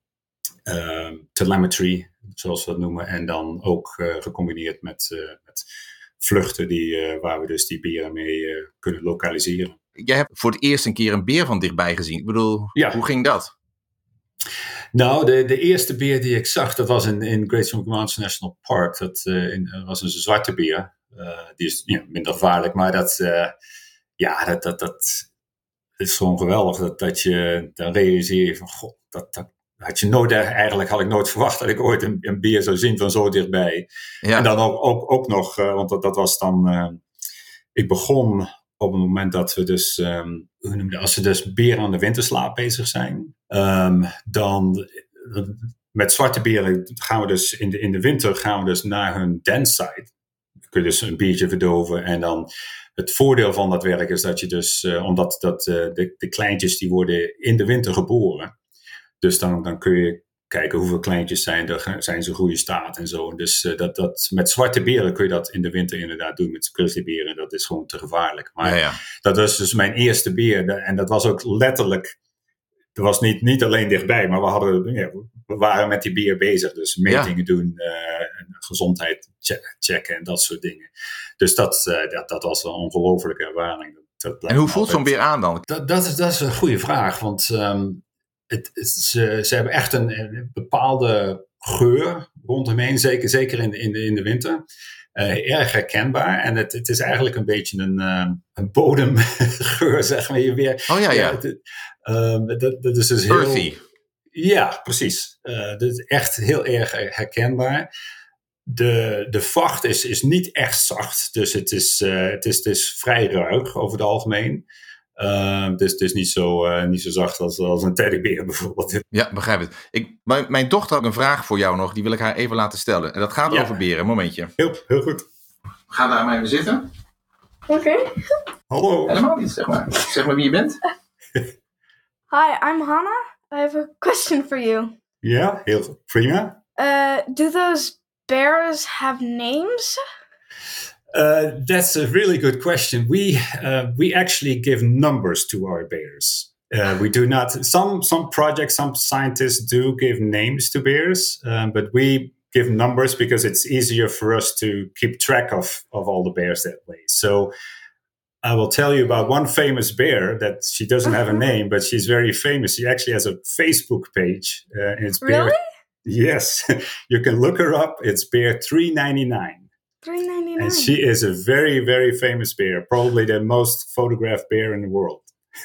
uh, telemetry, zoals we dat noemen, en dan ook uh, gecombineerd met, uh, met vluchten die, uh, waar we dus die beren mee uh, kunnen lokaliseren. Jij hebt voor het eerst een keer een beer van dichtbij gezien. Ik bedoel, ja. Hoe ging dat? Nou, de, de eerste beer die ik zag, dat was in, in Great Smoky Mountains National Park. Dat uh, in, was een zwarte beer. Uh, die is ja, minder gevaarlijk, maar dat, uh, ja, dat, dat, dat Het is gewoon geweldig dat, dat je dan realiseer je van, god, dat, dat had je nooit, eigenlijk had ik nooit verwacht dat ik ooit een, een beer zou zien van zo dichtbij. Ja. En dan ook, ook, ook nog, uh, want dat, dat was dan, uh, ik begon op het moment dat we dus, um, hoe noem je dat, als we dus beren aan de winterslaap bezig zijn, um, dan met zwarte beren gaan we dus in de, in de winter gaan we dus naar hun den site. Dan kun je dus een biertje verdoven en dan. Het voordeel van dat werk is dat je dus, uh, omdat dat, uh, de, de kleintjes die worden in de winter geboren. Dus dan, dan kun je kijken hoeveel kleintjes zijn er, zijn ze goede staat en zo. Dus uh, dat, dat, met zwarte beren kun je dat in de winter inderdaad doen. Met grizzlyberen, dat is gewoon te gevaarlijk. Maar ja, ja. Dat was dus mijn eerste beer. En dat was ook letterlijk, het was niet, niet alleen dichtbij, maar we, hadden, ja, we waren met die beer bezig. Dus metingen ja. doen, uh, gezondheid checken en dat soort dingen. Dus dat, uh, dat, dat was een ongelofelijke ervaring. Dat, dat en hoe voelt altijd zo'n beer aan dan? Dat, dat, is, dat is een goede vraag. Want um, het, het, ze, ze hebben echt een, een bepaalde geur rondom heen. Zeker, zeker in, in, de, in de winter. Uh, erg herkenbaar. En het, het is eigenlijk een beetje een, uh, een bodemgeur, zeg maar. Je weer, oh ja, ja. ja het, uh, dat, dat is dus heel... Earthy. Ja, precies. Uh, dat is echt heel erg herkenbaar. De, de vacht is, is niet echt zacht. Dus het is, uh, het is, het is vrij ruig over het algemeen. Uh, dus het is niet zo, uh, niet zo zacht als, als een teddybeer bijvoorbeeld. Ja, begrijp het. Ik, mijn, mijn dochter had een vraag voor jou nog. Die wil ik haar even laten stellen. En dat gaat ja. over beren. Een momentje. Heel, heel goed. Ga daar maar even zitten. Oké. Okay. Hallo. Helemaal niet, zeg maar. Zeg maar wie je bent. Hi, I'm Hannah. I have a question for you. Ja, heel goed. Prima. Uh, do those bears have names? Uh, that's a really good question. We uh, we actually give numbers to our bears. Uh, we do not. Some some projects, some scientists do give names to bears, um, but we give numbers because it's easier for us to keep track of of all the bears that way. So I will tell you about one famous bear that she doesn't have a name, but she's very famous. She actually has a Facebook page. Uh, and it's really? Bear. Yes, you can look her up. It's Bear three ninety-nine. three ninety-nine. And she is a very, very famous bear, probably the most photographed bear in the world.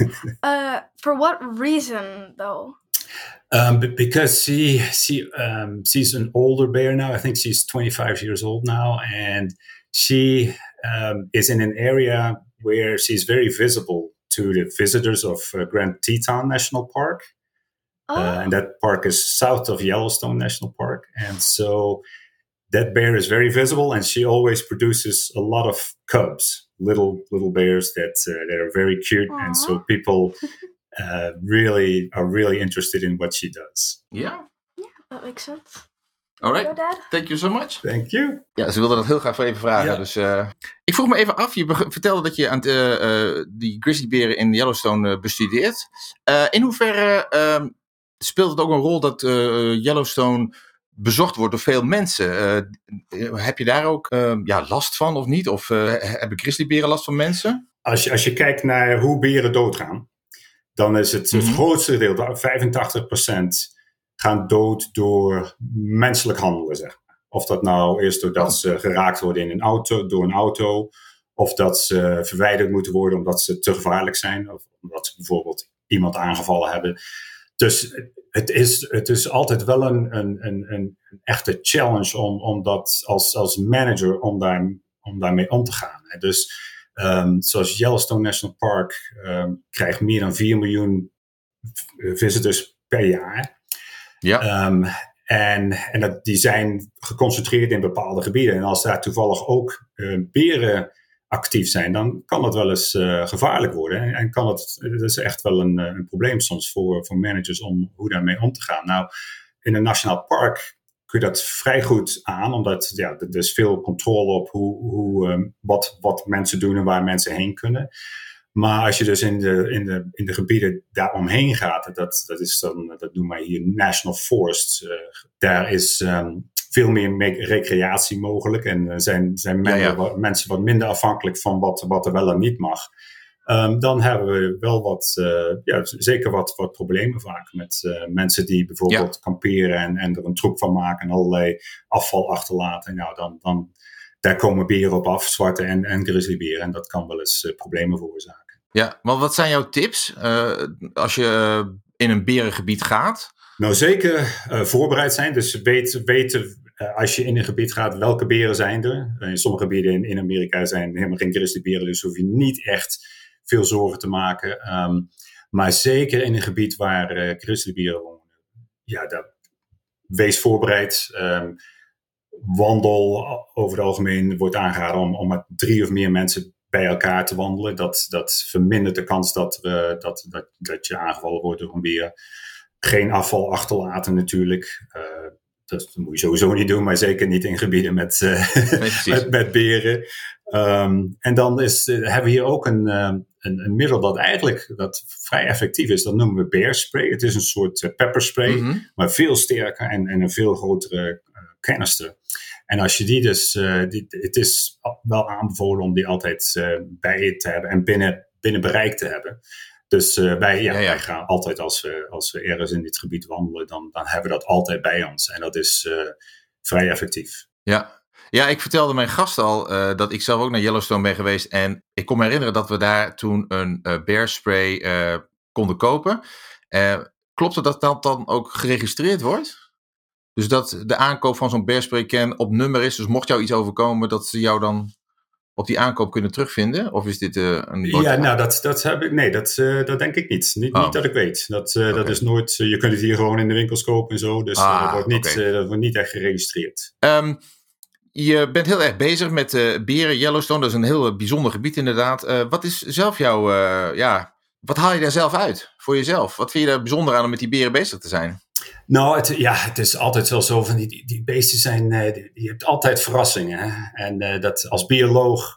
uh, for what reason, though? Um, but because she she um, she's an older bear now. I think she's twenty-five years old now, and she um, is in an area where she's very visible to the visitors of uh, Grand Teton National Park. Oh. Uh, and that park is south of Yellowstone National Park. And so that bear is very visible, and she always produces a lot of cubs, little little bears that uh, that are very cute. Aww. And so people uh, really are really interested in what she does. Yeah. Yeah, that makes sense. All right. Go, Dad. Thank you so much. Thank you. Ja, ze wilde dat heel graag even vragen. Ja. Dus, uh, ik vroeg me even af, je be- vertelde dat je aan het, uh, uh, die grizzlyberen in Yellowstone uh, bestudeert. Uh, in hoeverre uh, speelt het ook een rol dat uh, Yellowstone bezocht wordt door veel mensen? Uh, heb je daar ook uh, ja, last van of niet? Of uh, hebben grizzlyberen last van mensen? Als je, als je kijkt naar hoe beren doodgaan, dan is het, mm-hmm. het grootste deel, vijfentachtig procent, gaan dood door menselijk handelen, zeg maar. Of dat nou is doordat oh. ze geraakt worden in een auto, door een auto, of dat ze verwijderd moeten worden omdat ze te gevaarlijk zijn, of omdat ze bijvoorbeeld iemand aangevallen hebben. Dus het is, het is altijd wel een, een, een, een echte challenge om, om dat als, als manager om, daar, om daarmee om te gaan. Dus um, zoals Yellowstone National Park um, krijgt meer dan vier miljoen visitors per jaar. Ja. Um, en en dat, die zijn geconcentreerd in bepaalde gebieden. En als daar toevallig ook uh, beren actief zijn, dan kan dat wel eens uh, gevaarlijk worden. En, en kan het, het is echt wel een, een probleem soms voor, voor managers om hoe daarmee om te gaan. Nou, in een nationaal park kun je dat vrij goed aan, omdat ja, er is veel controle op hoe, hoe, um, wat, wat mensen doen en waar mensen heen kunnen. Maar als je dus in de, in de, in de gebieden daaromheen gaat, dat, dat, is dan, dat noemen wij hier National Forests. Uh, daar is um, veel meer me- recreatie mogelijk en uh, zijn, zijn men- ja, ja. Wat, mensen wat minder afhankelijk van wat, wat er wel en niet mag. Um, dan hebben we wel wat, uh, ja, zeker wat, wat problemen vaak met uh, mensen die bijvoorbeeld ja. kamperen en, en er een troep van maken en allerlei afval achterlaten. Nou, dan, dan, daar komen beren op af, zwarte en, en grizzlyberen. En dat kan wel eens uh, problemen veroorzaken. Ja, maar wat zijn jouw tips uh, als je uh, in een berengebied gaat? Nou, zeker uh, voorbereid zijn. Dus weten, weten uh, als je in een gebied gaat, welke beren zijn er. Uh, in sommige gebieden in, in Amerika zijn helemaal geen grizzlyberen, dus hoef je niet echt veel zorgen te maken. Um, maar zeker in een gebied waar uh, grizzlyberen wonen, ja, daar, wees voorbereid. Um, wandel over het algemeen wordt aangeraden om, om met drie of meer mensen bij elkaar te wandelen. Dat, dat vermindert de kans dat, uh, dat, dat, dat je aangevallen wordt door een beer. Geen afval achterlaten natuurlijk. Uh, dat moet je sowieso niet doen, maar zeker niet in gebieden met, uh, nee, met, met beren. Um, en dan is, uh, hebben we hier ook een, uh, een, een middel dat eigenlijk dat vrij effectief is. Dat noemen we bearspray. Het is een soort uh, pepperspray, mm-hmm. maar veel sterker en, en een veel grotere uh, kanister. En als je die dus, uh, die, het is wel aanbevolen om die altijd uh, bij je te hebben en binnen, binnen bereik te hebben. Dus uh, wij, ja, ja, ja. wij gaan altijd als we, als we ergens in dit gebied wandelen, dan, dan hebben we dat altijd bij ons. En dat is uh, vrij effectief. Ja, Ja, ik vertelde mijn gast al uh, dat ik zelf ook naar Yellowstone ben geweest. En ik kon me herinneren dat we daar toen een uh, bear spray uh, konden kopen. Uh, klopt het dat dat dan ook geregistreerd wordt? Dus dat de aankoop van zo'n bear spray can op nummer is. Dus mocht jou iets overkomen, dat ze jou dan op die aankoop kunnen terugvinden? Of is dit uh, een... Ja, nou, dat, dat heb ik... Nee, dat, uh, dat denk ik niet. Niet, oh. niet dat ik weet. Dat, uh, okay. dat is nooit... Uh, je kunt het hier gewoon in de winkels kopen en zo. Dus ah, uh, dat, wordt niet, okay. uh, dat wordt niet echt geregistreerd. Um, je bent heel erg bezig met uh, beren, Yellowstone. Dat is een heel uh, bijzonder gebied inderdaad. Uh, wat is zelf jouw... Uh, ja, wat haal je daar zelf uit voor jezelf? Wat vind je daar bijzonder aan om met die beren bezig te zijn? Nou, het, ja, het is altijd wel zo van die, die, die beesten zijn, uh, die, je hebt altijd verrassingen. Hè? En uh, dat als bioloog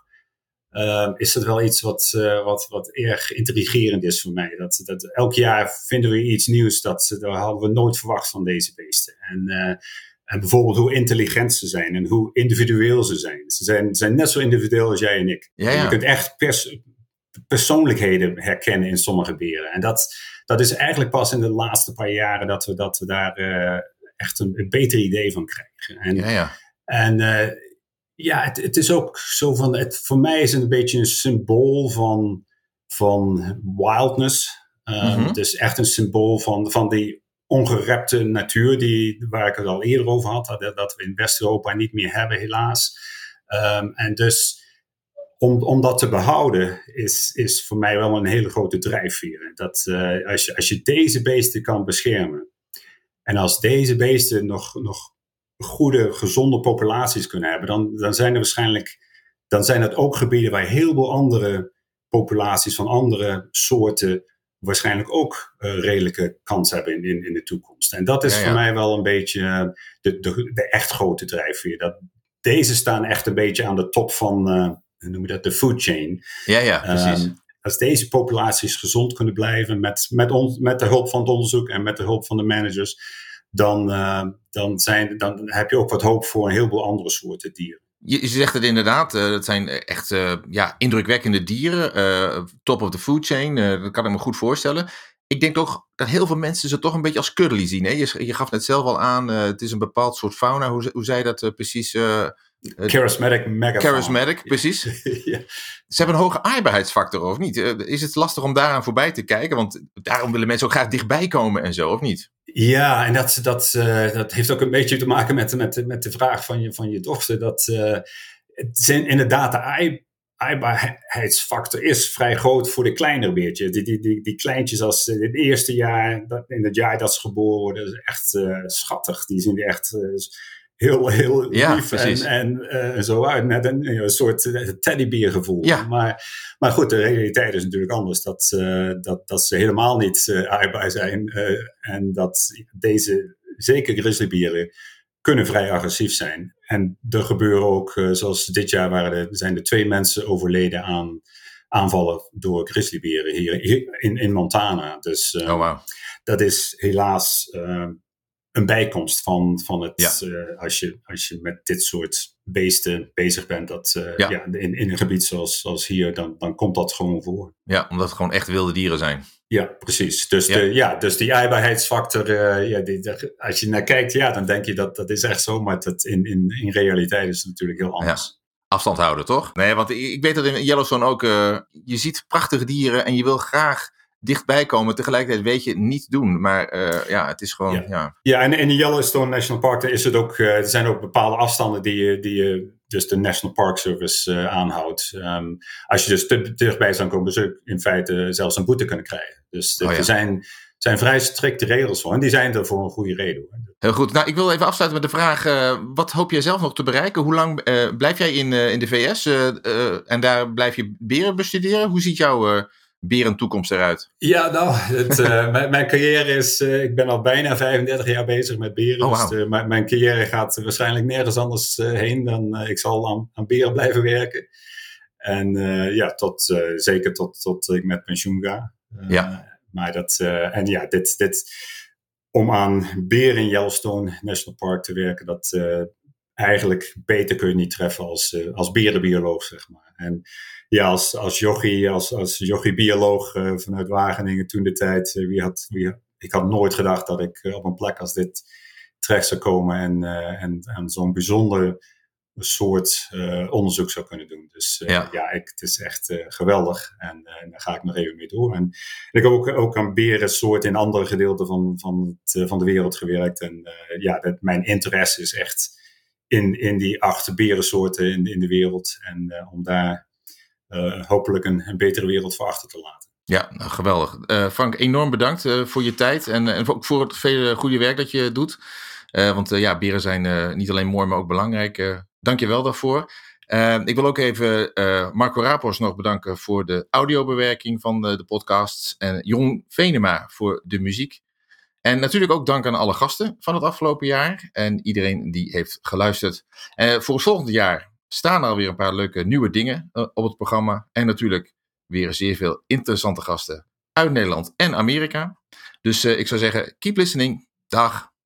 uh, is dat wel iets wat, uh, wat, wat erg intrigerend is voor mij. Dat, dat elk jaar vinden we iets nieuws dat, dat hadden we nooit verwacht van deze beesten. En, uh, en bijvoorbeeld hoe intelligent ze zijn en hoe individueel ze zijn. Ze zijn, zijn net zo individueel als jij en ik. Ja, ja. Je kunt echt pers- persoonlijkheden herkennen in sommige beren. En dat... Dat is eigenlijk pas in de laatste paar jaren dat we, dat we daar uh, echt een, een beter idee van krijgen. En ja, ja. En, uh, ja, het, het is ook zo van, het, voor mij is het een beetje een symbool van, van wildness. Uh, mm-hmm. Het is echt een symbool van, van die ongerepte natuur die, waar ik het al eerder over had. Dat, dat we in West-Europa niet meer hebben, helaas. Um, en dus... Om, om dat te behouden is, is voor mij wel een hele grote drijfveer. Dat uh, als, je, als je deze beesten kan beschermen. En als deze beesten nog, nog goede, gezonde populaties kunnen hebben. Dan, dan zijn er waarschijnlijk. Dan zijn het ook gebieden waar heel veel andere populaties van andere soorten. Waarschijnlijk ook uh, redelijke kans hebben in, in, in de toekomst. En dat is ja, ja. voor mij wel een beetje de, de, de echt grote drijfveer. Dat, deze staan echt een beetje aan de top van. Uh, Hoe noem je dat? De food chain. Ja, ja, precies. Um, als deze populaties gezond kunnen blijven met, met, on, met de hulp van het onderzoek en met de hulp van de managers, dan, uh, dan, zijn, dan heb je ook wat hoop voor een heleboel andere soorten dieren. Je, je zegt het inderdaad, uh, dat zijn echt uh, ja, indrukwekkende dieren. Uh, top of the food chain, uh, dat kan ik me goed voorstellen. Ik denk toch dat heel veel mensen ze toch een beetje als cuddly zien. Hè? Je, je gaf net zelf al aan, uh, het is een bepaald soort fauna. Hoe, hoe zei dat uh, precies? Uh, Charismatic megafauna. Charismatic, precies. Ja. Ze hebben een hoge aardbaarheidsfactor, of niet? Is het lastig om daaraan voorbij te kijken? Want daarom willen mensen ook graag dichtbij komen en zo, of niet? Ja, en dat, dat, uh, dat heeft ook een beetje te maken met, met, met de vraag van je, van je dochter. Dat uh, het zijn inderdaad de aai, aaibaarheidsfactor is vrij groot voor de kleinere beertjes. Die, die, die, die kleintjes als in het eerste jaar, in het jaar dat ze geboren worden, dat is echt uh, schattig. Die zien er echt... Uh, Heel, heel ja, lief precies. en, en uh, zo uit. Net een, een soort uh, teddybeergevoel. Ja. Maar, maar goed, de realiteit is natuurlijk anders. Dat, uh, dat, dat ze helemaal niet uh, aaibaar zijn. Uh, en dat deze, zeker grizzlybieren, kunnen vrij agressief zijn. En er gebeuren ook, uh, zoals dit jaar waren er, zijn er twee mensen overleden aan aanvallen door grizzlybieren hier, hier in, in Montana. Dus uh, oh, wow. dat is helaas... Uh, een bijkomst van, van het, ja. uh, als, je, als je met dit soort beesten bezig bent, dat uh, ja. Ja, in, in een gebied zoals, zoals hier, dan, dan komt dat gewoon voor. Ja, omdat het gewoon echt wilde dieren zijn. Ja, precies. Dus, ja. De, ja, dus die aaibaarheidsfactor, uh, ja, die, de, als je naar kijkt, ja, dan denk je dat dat is echt zo, maar dat in, in, in realiteit is het natuurlijk heel anders. Ja. Afstand houden, toch? Nee, want ik, ik weet dat in Yellowstone ook, uh, je ziet prachtige dieren en je wil graag dichtbij komen. Tegelijkertijd weet je het niet doen. Maar uh, ja, het is gewoon... Ja, ja. ja en in de Yellowstone National Park is het ook, uh, er zijn ook bepaalde afstanden die je, die je dus de National Park Service uh, aanhoudt. Um, als je dus te dichtbij zou komen, zou je in feite zelfs een boete kunnen krijgen. Dus oh, ja. er zijn, zijn vrij strikte regels voor. En die zijn er voor een goede reden. Hoor. Heel goed. Nou, ik wil even afsluiten met de vraag, uh, wat hoop jij zelf nog te bereiken? Hoe lang uh, blijf jij in, uh, in de V S? Uh, uh, en daar blijf je beren bestuderen? Hoe ziet jouw... Uh, beren toekomst eruit? Ja, nou, het, uh, mijn, mijn carrière is... Uh, ik ben al bijna vijfendertig jaar bezig met beren. Oh, wow. Dus uh, mijn, mijn carrière gaat waarschijnlijk nergens anders uh, heen dan... Uh, ik zal aan, aan beren blijven werken. En uh, ja, tot, uh, zeker tot, tot ik met pensioen ga. Uh, ja. Maar dat... Uh, en ja, dit, dit... Om aan beren in Yellowstone National Park te werken, dat... Uh, eigenlijk beter kun je niet treffen als, uh, als berenbioloog, zeg maar. En ja, als, als jochie, als, als jochie-bioloog uh, vanuit Wageningen toen de tijd, uh, wie had, wie, ik had nooit gedacht dat ik uh, op een plek als dit terecht zou komen en, uh, en, en zo'n bijzonder soort uh, onderzoek zou kunnen doen. Dus uh, ja, ja ik, het is echt uh, geweldig. En uh, daar ga ik nog even mee door. En, en ik heb ook, ook aan berensoorten in andere gedeelten van, van, het, uh, van de wereld gewerkt. En uh, ja, dat, mijn interesse is echt in, in die acht berensoorten in, in de wereld. En uh, om daar uh, hopelijk een, een betere wereld voor achter te laten. Ja, nou, geweldig. Uh, Frank, enorm bedankt uh, voor je tijd en, en ook voor het vele goede werk dat je doet. Uh, want uh, ja, beren zijn uh, niet alleen mooi, maar ook belangrijk. Uh, Dank je wel daarvoor. Uh, ik wil ook even uh, Marco Rapos nog bedanken voor de audiobewerking van de, de podcasts. En Jon Venema voor de muziek. En natuurlijk ook dank aan alle gasten van het afgelopen jaar. En iedereen die heeft geluisterd. Uh, voor het volgende jaar staan er alweer een paar leuke nieuwe dingen uh, op het programma. En natuurlijk weer zeer veel interessante gasten uit Nederland en Amerika. Dus uh, ik zou zeggen, keep listening. Dag.